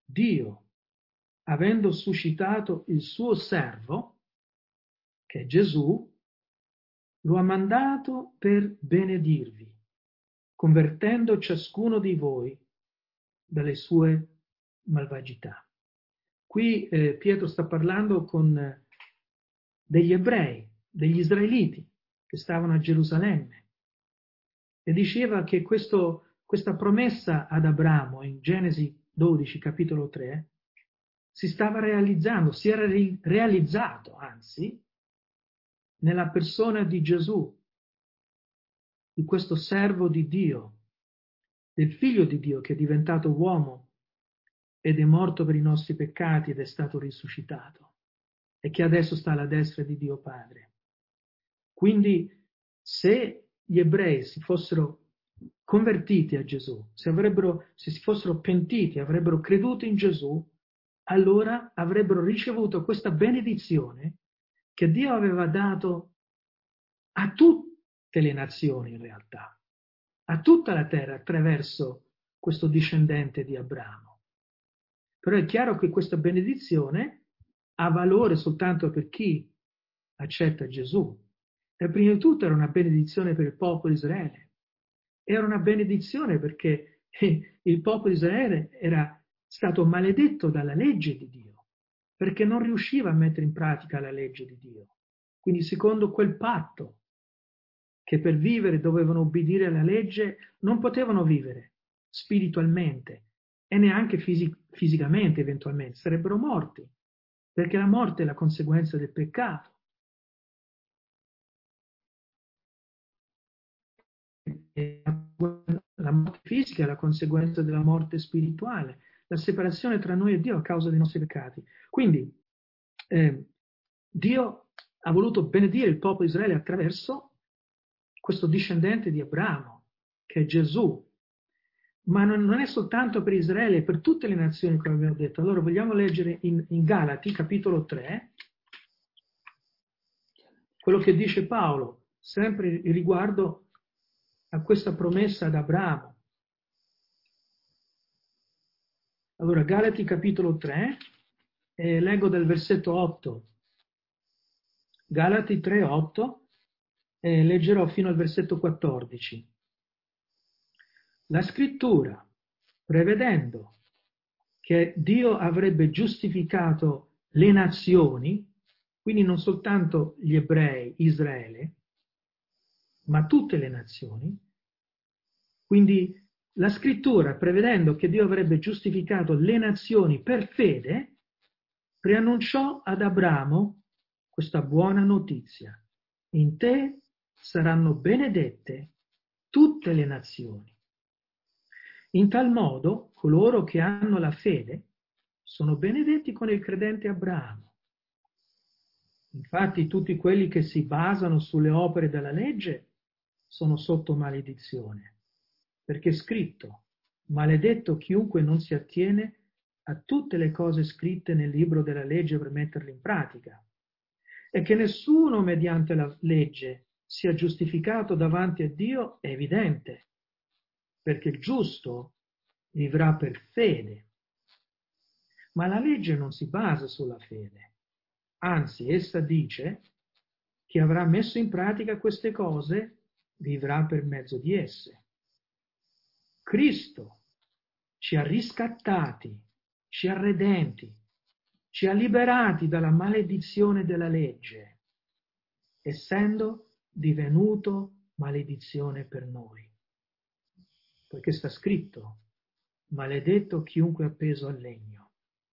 Dio, avendo suscitato il suo servo, che è Gesù, lo ha mandato per benedirvi, convertendo ciascuno di voi dalle sue malvagità. Qui eh, Pietro sta parlando con eh, degli ebrei, degli israeliti che stavano a Gerusalemme e diceva che questo, questa promessa ad Abramo in Genesi dodici, capitolo tre, si stava realizzando, si era ri- realizzato, anzi, nella persona di Gesù, di questo servo di Dio, del figlio di Dio che è diventato uomo ed è morto per i nostri peccati ed è stato risuscitato e che adesso sta alla destra di Dio Padre. Quindi se gli ebrei si fossero convertiti a Gesù, se, avrebbero, se si fossero pentiti, avrebbero creduto in Gesù, allora avrebbero ricevuto questa benedizione che Dio aveva dato a tutte le nazioni in realtà, a tutta la terra attraverso questo discendente di Abramo. Però è chiaro che questa benedizione ha valore soltanto per chi accetta Gesù. E prima di tutto era una benedizione per il popolo di Israele. Era una benedizione perché il popolo di Israele era stato maledetto dalla legge di Dio, perché non riusciva a mettere in pratica la legge di Dio. Quindi secondo quel patto che per vivere dovevano obbedire alla legge, non potevano vivere spiritualmente e neanche fisi- fisicamente eventualmente, sarebbero morti, perché la morte è la conseguenza del peccato. E la morte fisica è la conseguenza della morte spirituale, la separazione tra noi e Dio a causa dei nostri peccati. Quindi eh, Dio ha voluto benedire il popolo di Israele attraverso questo discendente di Abramo, che è Gesù. Ma non, non è soltanto per Israele, è per tutte le nazioni, come abbiamo detto. Allora vogliamo leggere in, in Galati, capitolo tre, quello che dice Paolo, sempre riguardo a questa promessa ad Abramo. Allora, Galati, capitolo tre, eh, leggo dal versetto otto. Galati tre, otto, eh, leggerò fino al versetto quattordici. La scrittura, prevedendo che Dio avrebbe giustificato le nazioni, quindi non soltanto gli ebrei, Israele, ma tutte le nazioni, quindi la scrittura, prevedendo che Dio avrebbe giustificato le nazioni per fede, preannunciò ad Abramo questa buona notizia. In te saranno benedette tutte le nazioni. In tal modo, coloro che hanno la fede sono benedetti con il credente Abramo. Infatti, tutti quelli che si basano sulle opere della legge sono sotto maledizione, perché è scritto: maledetto chiunque non si attiene a tutte le cose scritte nel libro della legge per metterle in pratica, e che nessuno mediante la legge sia giustificato davanti a Dio è evidente, perché il giusto vivrà per fede. Ma la legge non si basa sulla fede, anzi essa dice che avrà messo in pratica queste cose vivrà per mezzo di esse. Cristo ci ha riscattati, ci ha redenti, ci ha liberati dalla maledizione della legge, essendo divenuto maledizione per noi. Perché sta scritto: maledetto chiunque è appeso al legno,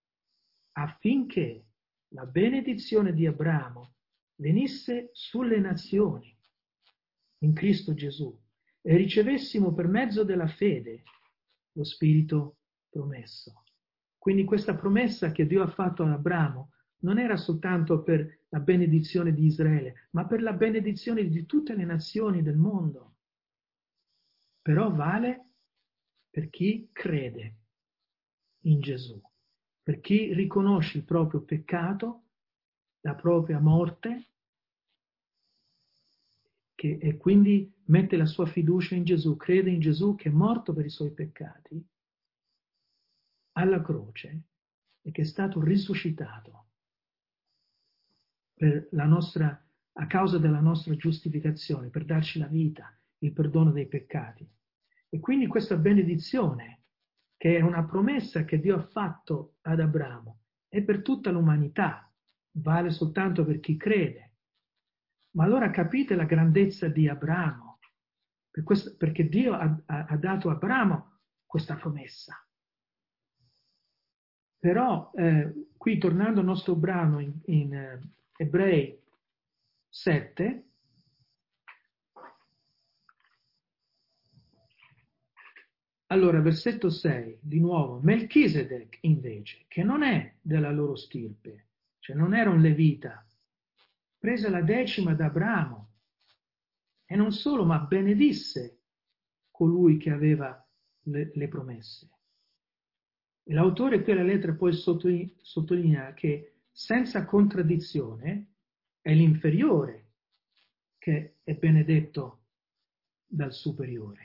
affinché la benedizione di Abramo venisse sulle nazioni in Cristo Gesù e ricevessimo per mezzo della fede lo Spirito promesso. Quindi questa promessa che Dio ha fatto ad Abramo non era soltanto per la benedizione di Israele, ma per la benedizione di tutte le nazioni del mondo. Però vale per chi crede in Gesù, per chi riconosce il proprio peccato, la propria morte, che, e quindi mette la sua fiducia in Gesù, crede in Gesù che è morto per i suoi peccati. alla croce e che è stato risuscitato per la nostra, a causa della nostra giustificazione, per darci la vita, il perdono dei peccati. E quindi questa benedizione, che è una promessa che Dio ha fatto ad Abramo, è per tutta l'umanità, vale soltanto per chi crede. Ma allora capite la grandezza di Abramo, per questo, perché Dio ha, ha, ha dato a Abramo questa promessa. Però, eh, qui tornando al nostro brano in, in eh, Ebrei sette, allora, versetto sei, di nuovo, Melchisedec invece, che non è della loro stirpe, cioè non era un levita, prese la decima da Abramo e non solo, ma benedisse colui che aveva le, le promesse. E l'autore qui della lettera poi sottolinea che senza contraddizione è l'inferiore che è benedetto dal superiore.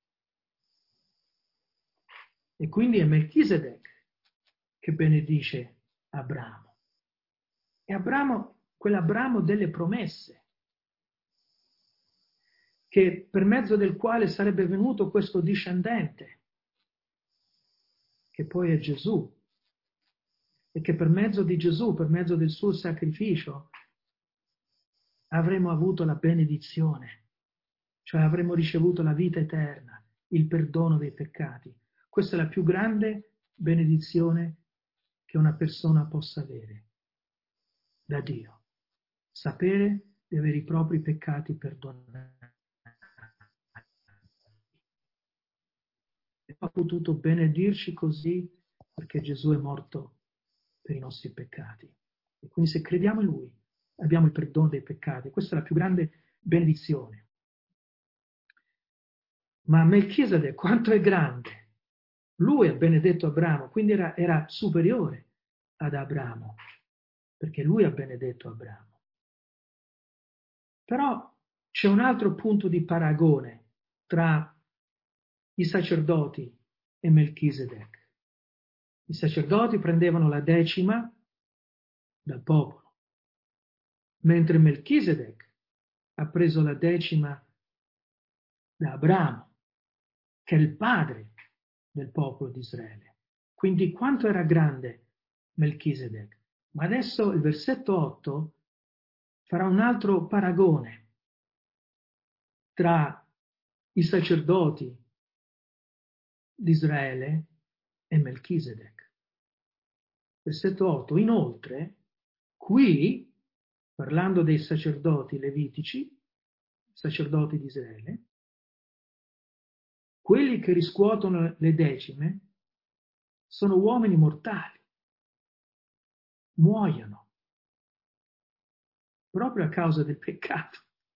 E quindi è Melchisedec che benedice Abramo. E Abramo, quell'Abramo delle promesse, che per mezzo del quale sarebbe venuto questo discendente, che poi è Gesù, e che per mezzo di Gesù, per mezzo del suo sacrificio, avremmo avuto la benedizione, cioè avremmo ricevuto la vita eterna, il perdono dei peccati. Questa è la più grande benedizione che una persona possa avere da Dio, sapere di avere i propri peccati perdonati. E ha potuto benedirci così perché Gesù è morto per i nostri peccati. E quindi se crediamo in Lui, abbiamo il perdono dei peccati. Questa è la più grande benedizione. Ma Melchisedec, quanto è grande! Lui ha benedetto Abramo, quindi era, era superiore ad Abramo, perché lui ha benedetto Abramo. Però c'è un altro punto di paragone tra i sacerdoti e Melchisedec. I sacerdoti prendevano la decima dal popolo, mentre Melchisedec ha preso la decima da Abramo, che è il padre del popolo di Israele. Quindi quanto era grande Melchisedec. Ma adesso il versetto otto farà un altro paragone tra i sacerdoti di Israele e Melchisedec. Versetto otto. Inoltre, qui, parlando dei sacerdoti levitici, sacerdoti di Israele, quelli che riscuotono le decime sono uomini mortali, muoiono proprio a causa del peccato.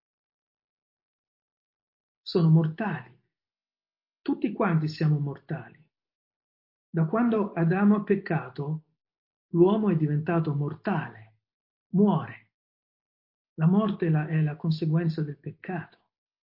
Sono mortali. Tutti quanti siamo mortali. Da quando Adamo ha peccato, l'uomo è diventato mortale, muore. La morte è la, è la conseguenza del peccato.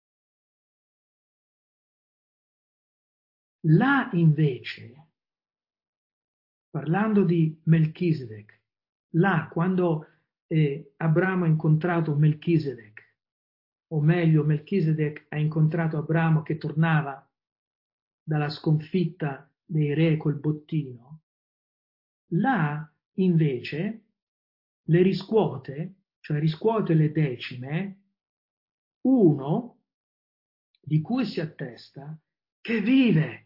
Là invece, parlando di Melchisedec, là quando eh, Abramo ha incontrato Melchisedec, o meglio Melchisedec ha incontrato Abramo che tornava dalla sconfitta dei re col bottino, là invece le riscuote, cioè riscuote le decime, uno di cui si attesta che vive.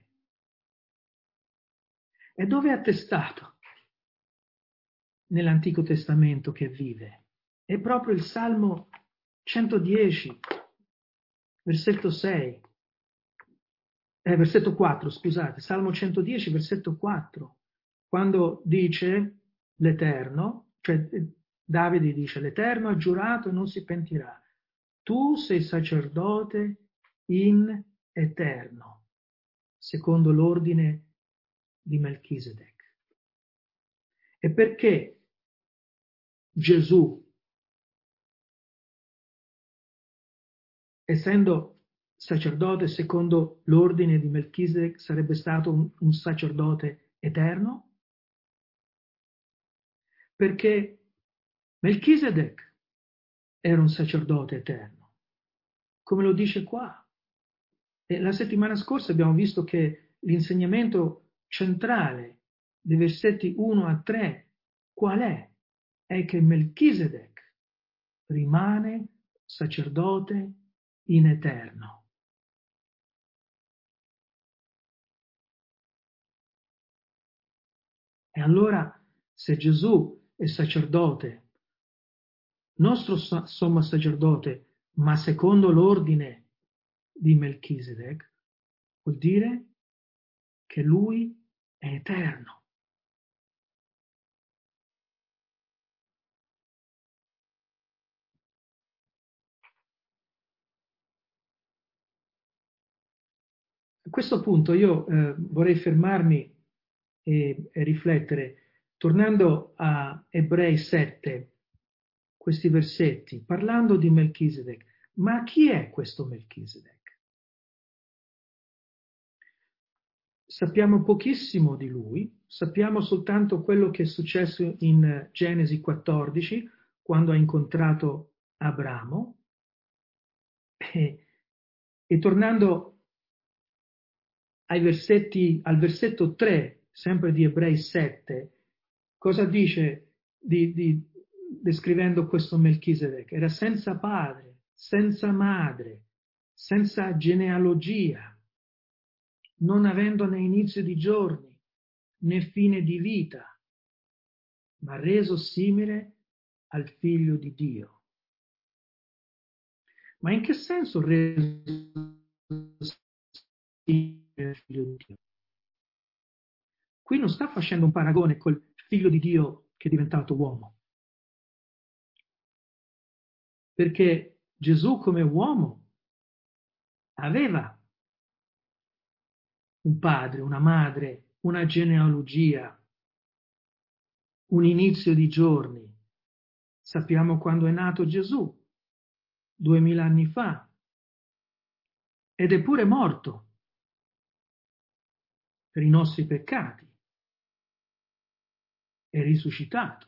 E dove è attestato nell'Antico Testamento che vive? È proprio il Salmo centodieci, versetto sei, eh, versetto quattro, scusate, Salmo centodieci, versetto quattro, quando dice l'Eterno, cioè Davide dice, l'Eterno ha giurato e non si pentirà, tu sei sacerdote in eterno, secondo l'ordine di Melchisedec. E perché Gesù, essendo sacerdote secondo l'ordine di Melchisedec, sarebbe stato un, un sacerdote eterno? Perché Melchisedec era un sacerdote eterno, come lo dice qua. E la settimana scorsa abbiamo visto che l'insegnamento centrale dei versetti uno a tre qual è? È che Melchisedec rimane sacerdote in eterno. E allora, se Gesù è sacerdote, nostro sommo sacerdote, ma secondo l'ordine di Melchisedec, vuol dire che lui è eterno. A questo punto io eh, vorrei fermarmi e, e riflettere, tornando a Ebrei sette, questi versetti, parlando di Melchisedec. Ma chi è questo Melchisedec? Sappiamo pochissimo di lui, sappiamo soltanto quello che è successo in Genesi quattordici, quando ha incontrato Abramo. E, e tornando ai versetti, al versetto tre, sempre di Ebrei sette, cosa dice di, di, descrivendo questo Melchisedec? Era senza padre, senza madre, senza genealogia, non avendo né inizio di giorni né fine di vita, ma reso simile al figlio di Dio. Ma in che senso reso simile al figlio di Dio? Qui non sta facendo un paragone col figlio di Dio che è diventato uomo. Perché Gesù come uomo aveva un padre, una madre, una genealogia, un inizio di giorni. Sappiamo quando è nato Gesù, duemila anni fa, ed è pure morto per i nostri peccati. È risuscitato.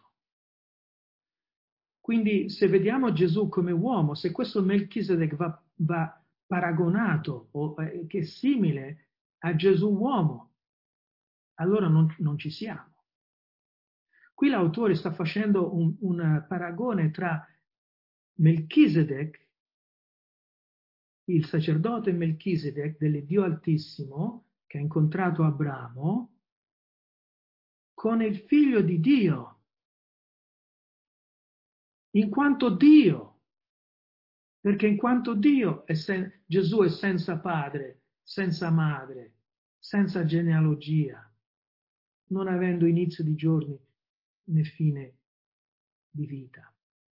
Quindi se vediamo Gesù come uomo, se questo Melchisedec va, va paragonato o eh, che è simile a Gesù uomo, allora non, non ci siamo. Qui l'autore sta facendo un, un paragone tra Melchisedec, il sacerdote Melchisedec dell'Iddio Altissimo, che ha incontrato Abramo, con il figlio di Dio, in quanto Dio, perché in quanto Dio è sen- Gesù è senza padre, senza madre, senza genealogia, non avendo inizio di giorni né fine di vita.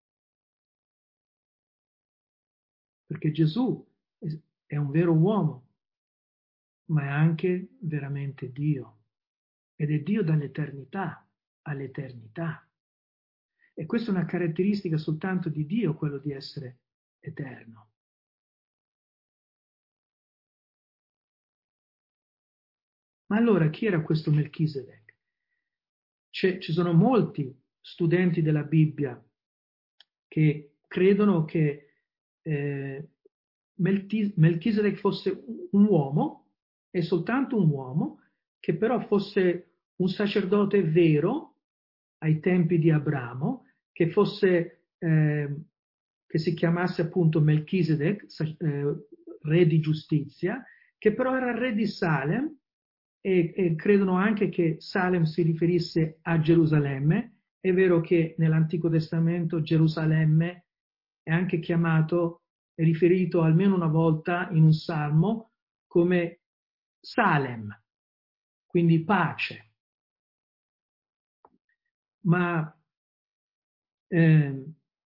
Perché Gesù è un vero uomo, ma è anche veramente Dio. Ed è Dio dall'eternità all'eternità. E questa è una caratteristica soltanto di Dio, quello di essere eterno. Ma allora chi era questo Melchisedec? C'è, ci sono molti studenti della Bibbia che credono che eh, Melchisedec fosse un uomo, è soltanto un uomo, che però fosse un sacerdote vero ai tempi di Abramo, che fosse, eh, che si chiamasse appunto Melchisedec, eh, re di giustizia, che però era re di Salem, e, e credono anche che Salem si riferisse a Gerusalemme. È vero che nell'Antico Testamento Gerusalemme è anche chiamato, è riferito almeno una volta in un salmo come Salem, quindi pace. Ma eh,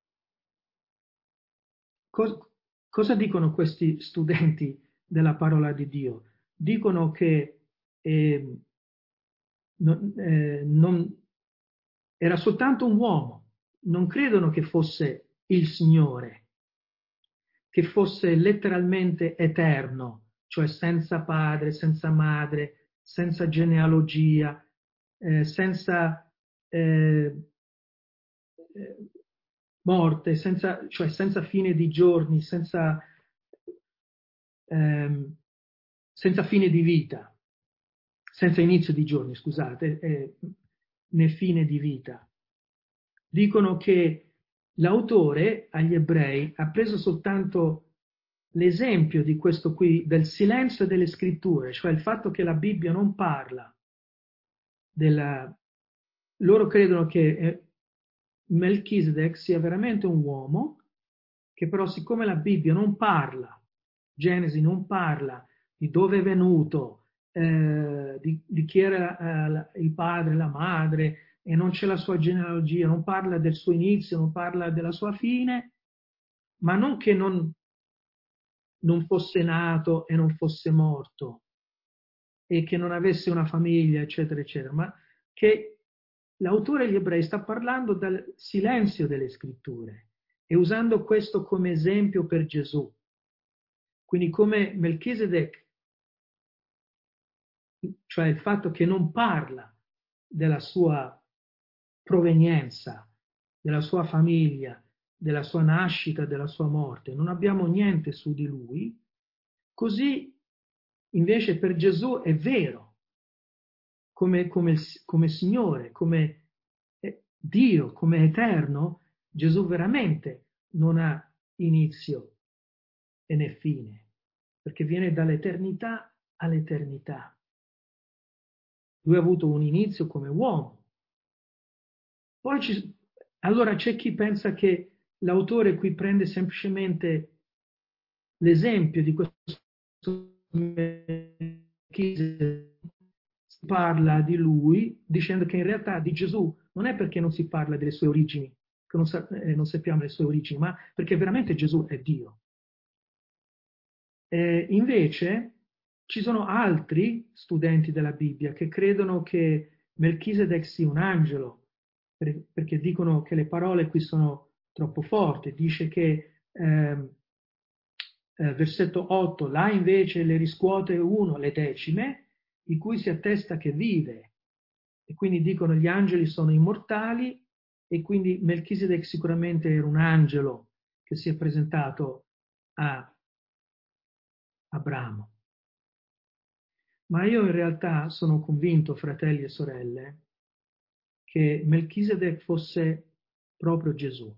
cos- cosa dicono questi studenti della parola di Dio? Dicono che eh, non, eh, non, era soltanto un uomo, non credono che fosse il Signore, che fosse letteralmente eterno, cioè senza padre, senza madre, senza genealogia, eh, senza eh, eh, morte, senza, cioè senza fine di giorni, senza, ehm, senza fine di vita, senza inizio di giorni, scusate, eh, né fine di vita. Dicono che l'autore agli ebrei ha preso soltanto l'esempio di questo qui, del silenzio delle scritture, cioè il fatto che la Bibbia non parla della... Loro credono che Melchisedec sia veramente un uomo, che però siccome la Bibbia non parla, Genesi non parla di dove è venuto, eh, di, di chi era eh, il padre, la madre, e non c'è la sua genealogia, non parla del suo inizio, non parla della sua fine, ma non che non, non fosse nato e non fosse morto e che non avesse una famiglia, eccetera, eccetera, ma che l'autore degli ebrei sta parlando del silenzio delle scritture e usando questo come esempio per Gesù. Quindi come Melchisedec, cioè il fatto che non parla della sua provenienza, della sua famiglia, della sua nascita, della sua morte, non abbiamo niente su di lui, così invece per Gesù è vero, come, come, come Signore, come Dio, come eterno, Gesù veramente non ha inizio e né fine, perché viene dall'eternità all'eternità. Lui ha avuto un inizio come uomo. Poi ci, allora c'è chi pensa che l'autore qui prende semplicemente l'esempio di questo Melchisedec, parla di lui dicendo che in realtà di Gesù non è perché non si parla delle sue origini, che non, sa, eh, non sappiamo le sue origini, ma perché veramente Gesù è Dio. Eh, invece ci sono altri studenti della Bibbia che credono che Melchisedec sia un angelo, per, perché dicono che le parole qui sono troppo forti. Dice che, eh, eh, versetto otto, là invece le riscuote uno le decime, di cui si attesta che vive. E quindi dicono gli angeli sono immortali e quindi Melchisedec sicuramente era un angelo che si è presentato a Abramo. Ma io in realtà sono convinto, fratelli e sorelle, che Melchisedec fosse proprio Gesù.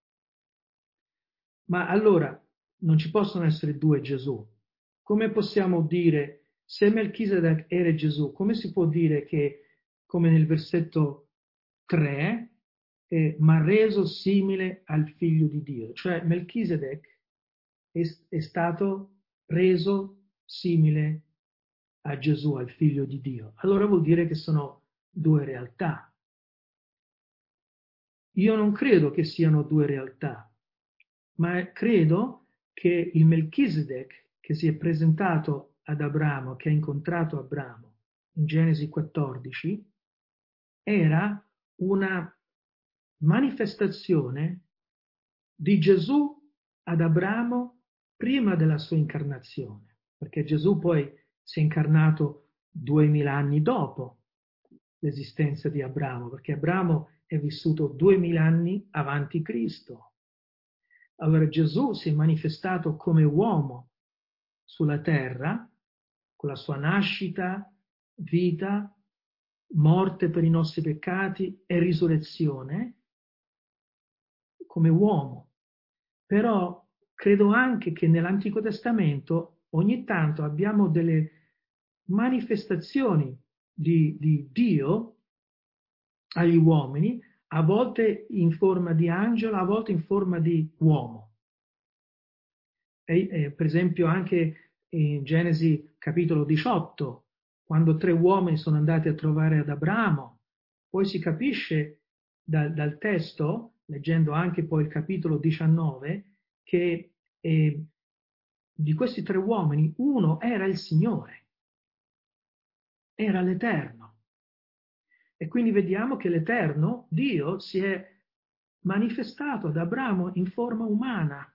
Ma allora non ci possono essere due Gesù. Come possiamo dire, se Melchisedec era Gesù, come si può dire che, come nel versetto tre, eh, ma reso simile al figlio di Dio? Cioè Melchisedec è, è stato reso simile a Gesù, al figlio di Dio. Allora vuol dire che sono due realtà. Io non credo che siano due realtà, ma credo che il Melchisedec che si è presentato ad Abramo, che ha incontrato Abramo in Genesi quattordici, era una manifestazione di Gesù ad Abramo prima della sua incarnazione, perché Gesù poi si è incarnato duemila anni dopo l'esistenza di Abramo, perché Abramo è vissuto duemila anni avanti Cristo. Allora Gesù si è manifestato come uomo sulla terra, con la sua nascita, vita, morte per i nostri peccati e risurrezione, come uomo. Però credo anche che nell'Antico Testamento ogni tanto abbiamo delle manifestazioni di, di Dio agli uomini, a volte in forma di angelo, a volte in forma di uomo. E, eh, per esempio anche in Genesi capitolo diciotto, quando tre uomini sono andati a trovare ad Abramo, poi si capisce dal, dal testo, leggendo anche poi il capitolo diciannove, che eh, di questi tre uomini uno era il Signore, era l'Eterno. E quindi vediamo che l'Eterno, Dio, si è manifestato ad Abramo in forma umana,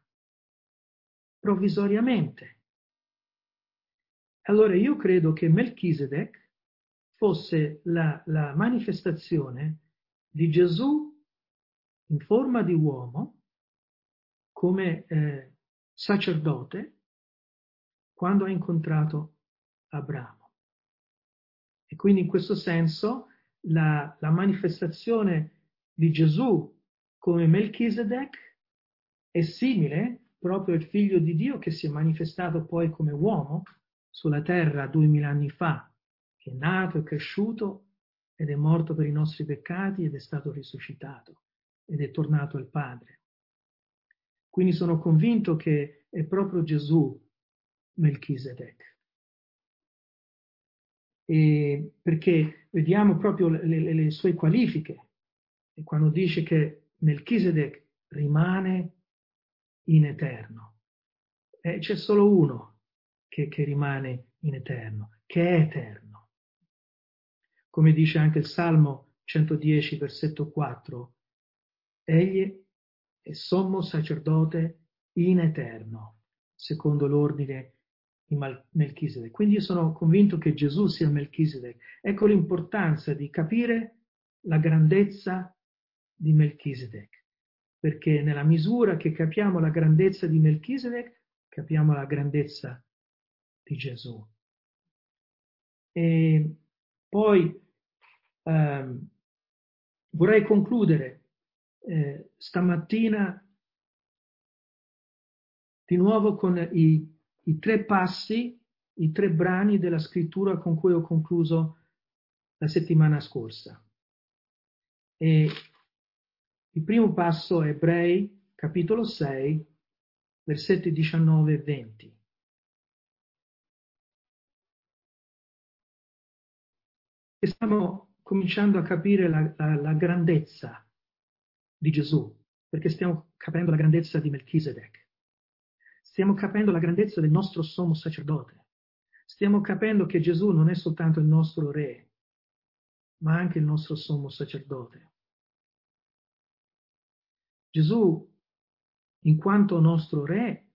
provvisoriamente. Allora io credo che Melchisedec fosse la, la manifestazione di Gesù in forma di uomo come eh, sacerdote quando ha incontrato Abramo. E quindi in questo senso la, la manifestazione di Gesù come Melchisedec è simile proprio al figlio di Dio che si è manifestato poi come uomo sulla terra duemila anni fa, che è nato, è cresciuto ed è morto per i nostri peccati ed è stato risuscitato ed è tornato al Padre. Quindi sono convinto che è proprio Gesù Melchisedec. E perché vediamo proprio le, le, le sue qualifiche, e quando dice che Melchisedec rimane in eterno. E c'è solo uno che, che rimane in eterno, che è eterno. Come dice anche il Salmo centodieci, versetto quattro, egli è sommo sacerdote in eterno, secondo l'ordine di Melchisedec. Quindi io sono convinto che Gesù sia Melchisedec. Ecco l'importanza di capire la grandezza di Melchisedec, perché nella misura che capiamo la grandezza di Melchisedec, capiamo la grandezza di Gesù. E poi ehm, vorrei concludere eh, stamattina di nuovo con i, i tre passi, i tre brani della scrittura con cui ho concluso la settimana scorsa. E il primo passo è Ebrei, capitolo sei, versetti diciannove e venti. E stiamo cominciando a capire la, la, la grandezza di Gesù, perché stiamo capendo la grandezza di Melchisedec. Stiamo capendo la grandezza del nostro sommo sacerdote. Stiamo capendo che Gesù non è soltanto il nostro re, ma anche il nostro sommo sacerdote. Gesù, in quanto nostro re,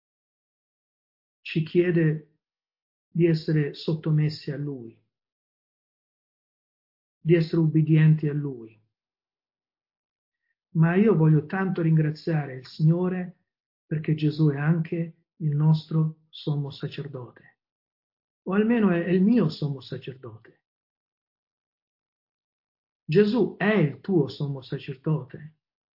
ci chiede di essere sottomessi a Lui, di essere ubbidienti a Lui. Ma io voglio tanto ringraziare il Signore perché Gesù è anche il nostro sommo sacerdote, o almeno è il mio sommo sacerdote. Gesù è il tuo sommo sacerdote.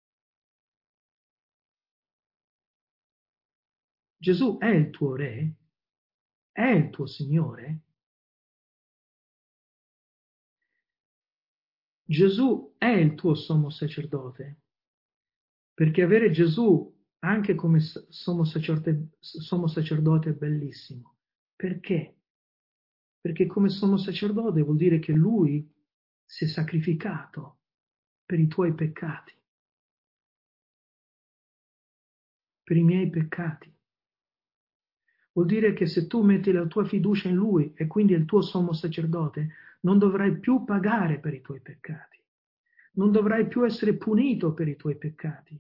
Gesù è il tuo re, è il tuo Signore. Gesù è il tuo sommo sacerdote, perché avere Gesù anche come sommo sacerdote, sommo sacerdote è bellissimo. Perché? Perché come sommo sacerdote vuol dire che Lui si è sacrificato per i tuoi peccati, per i miei peccati. Vuol dire che se tu metti la tua fiducia in Lui e quindi è il tuo sommo sacerdote, non dovrai più pagare per i tuoi peccati, non dovrai più essere punito per i tuoi peccati,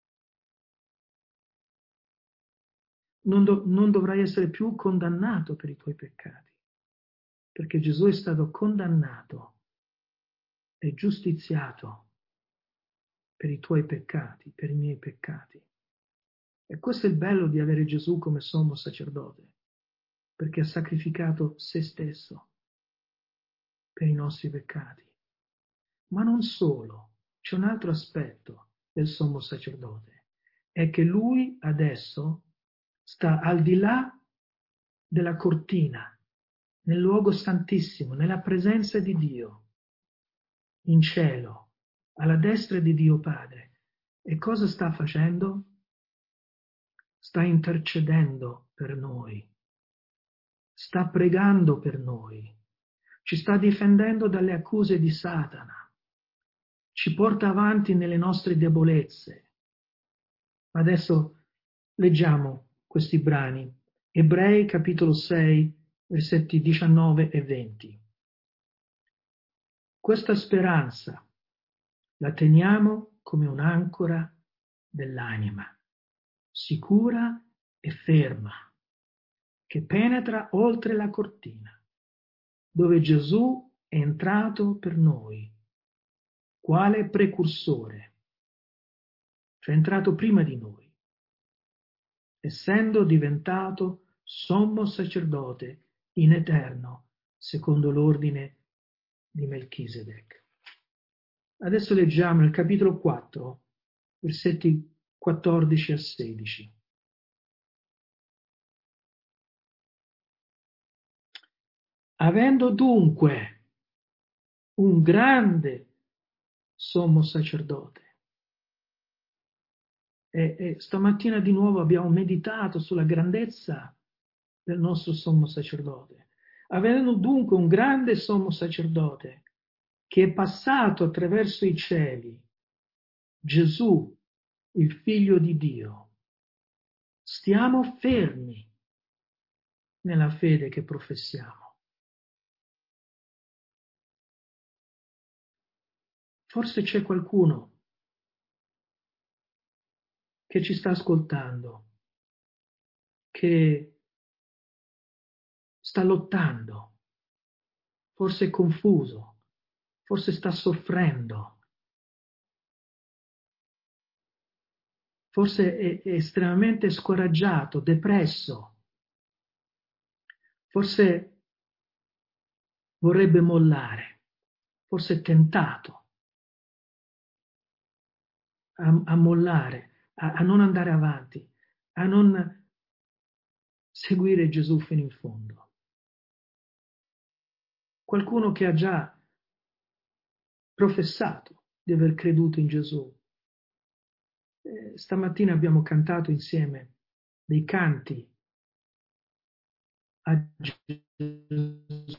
non, do- non dovrai essere più condannato per i tuoi peccati, perché Gesù è stato condannato e giustiziato per i tuoi peccati, per i miei peccati. E questo è il bello di avere Gesù come sommo sacerdote, perché ha sacrificato se stesso per i nostri peccati. Ma non solo, c'è un altro aspetto del sommo sacerdote, è che lui adesso sta al di là della cortina, nel luogo santissimo, nella presenza di Dio, in cielo, alla destra di Dio Padre. E cosa sta facendo? Sta intercedendo per noi, sta pregando per noi, ci sta difendendo dalle accuse di Satana, ci porta avanti nelle nostre debolezze. Adesso leggiamo questi brani. Ebrei capitolo sei, versetti diciannove e venti. Questa speranza la teniamo come un'ancora dell'anima, sicura e ferma, che penetra oltre la cortina, dove Gesù è entrato per noi, quale precursore, cioè è entrato prima di noi, essendo diventato sommo sacerdote in eterno, secondo l'ordine di Melchisedec. Adesso leggiamo il capitolo quattro, versetti quattordici a sedici. Avendo dunque un grande sommo sacerdote, e, e stamattina di nuovo abbiamo meditato sulla grandezza del nostro sommo sacerdote, avendo dunque un grande sommo sacerdote che è passato attraverso i cieli, Gesù, il Figlio di Dio, stiamo fermi nella fede che professiamo. Forse c'è qualcuno che ci sta ascoltando, che sta lottando, forse è confuso, forse sta soffrendo, forse è, è estremamente scoraggiato, depresso, forse vorrebbe mollare, forse è tentato a, a mollare, a, a non andare avanti, a non seguire Gesù fino in fondo. Qualcuno che ha già professato di aver creduto in Gesù. Eh, stamattina abbiamo cantato insieme dei canti a Gesù.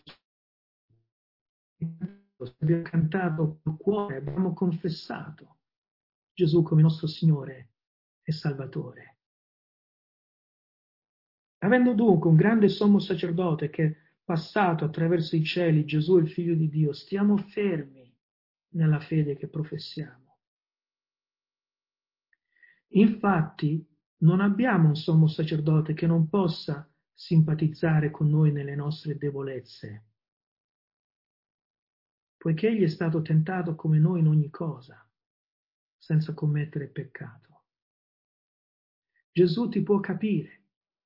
Abbiamo cantato col cuore, abbiamo confessato Gesù come nostro Signore e Salvatore. Avendo dunque un grande sommo sacerdote che è passato attraverso i cieli, Gesù il Figlio di Dio, stiamo fermi nella fede che professiamo. Infatti non abbiamo un sommo sacerdote che non possa simpatizzare con noi nelle nostre debolezze, poiché egli è stato tentato come noi in ogni cosa, senza commettere peccato. Gesù ti può capire.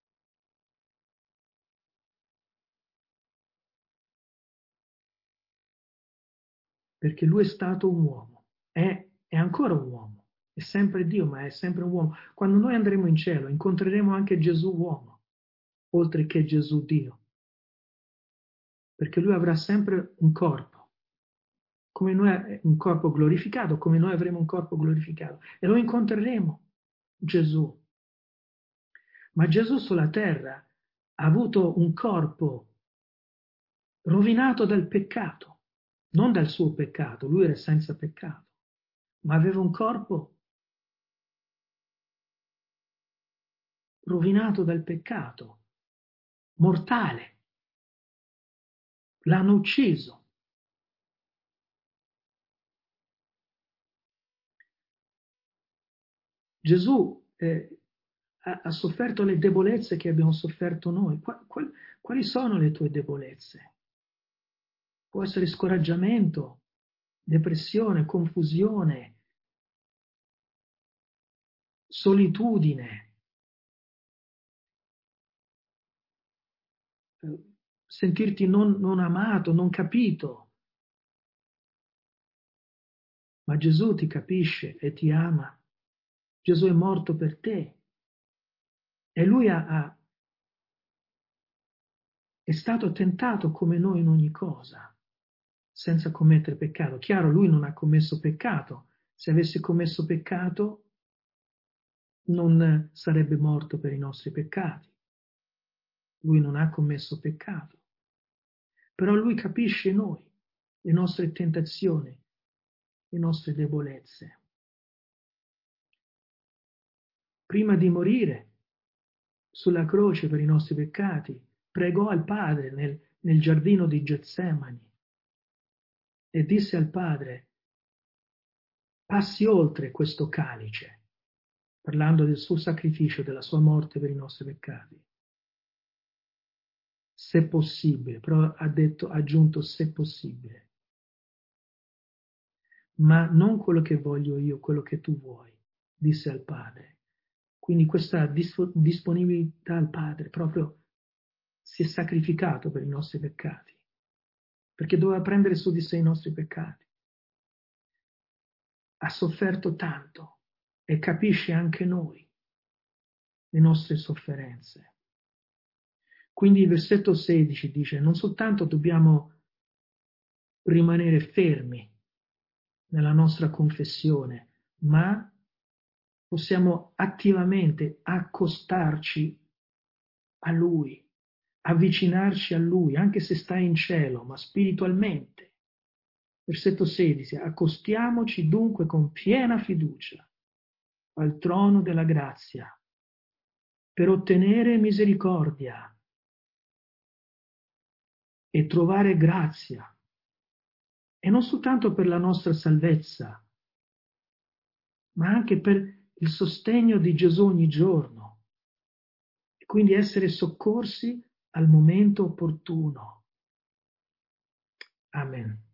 Perché lui è stato un uomo, è, è ancora un uomo, è sempre Dio, ma è sempre un uomo. Quando noi andremo in cielo incontreremo anche Gesù uomo, oltre che Gesù Dio, perché lui avrà sempre un corpo, come noi, un corpo glorificato, come noi avremo un corpo glorificato, e lo incontreremo, Gesù. Ma Gesù sulla terra ha avuto un corpo rovinato dal peccato, non dal suo peccato, lui era senza peccato, ma aveva un corpo rovinato dal peccato, mortale. L'hanno ucciso. Gesù eh, ha, ha sofferto le debolezze che abbiamo sofferto noi. Qual, qual, quali sono le tue debolezze? Può essere scoraggiamento, depressione, confusione, solitudine, eh, sentirti non, non amato, non capito. Ma Gesù ti capisce e ti ama. Gesù è morto per te. E lui ha, ha, è stato tentato come noi in ogni cosa, senza commettere peccato. Chiaro, lui non ha commesso peccato. Se avesse commesso peccato, non sarebbe morto per i nostri peccati. Lui non ha commesso peccato. Però lui capisce noi, le nostre tentazioni, le nostre debolezze. Prima di morire sulla croce per i nostri peccati, pregò al Padre nel, nel giardino di Getsemani e disse al Padre: passi oltre questo calice, parlando del suo sacrificio, della sua morte per i nostri peccati. se possibile, però ha detto, ha aggiunto se possibile. Ma non quello che voglio io, quello che tu vuoi, disse al Padre. Quindi questa dis- disponibilità al Padre proprio si è sacrificato per i nostri peccati, perché doveva prendere su di sé i nostri peccati. Ha sofferto tanto e capisce anche noi le nostre sofferenze. Quindi il versetto sedici dice, non soltanto dobbiamo rimanere fermi nella nostra confessione, ma possiamo attivamente accostarci a Lui, avvicinarci a Lui, anche se sta in cielo, ma spiritualmente. Versetto sedici, accostiamoci dunque con piena fiducia al trono della grazia per ottenere misericordia e trovare grazia, e non soltanto per la nostra salvezza, ma anche per il sostegno di Gesù ogni giorno, e quindi essere soccorsi al momento opportuno. Amen.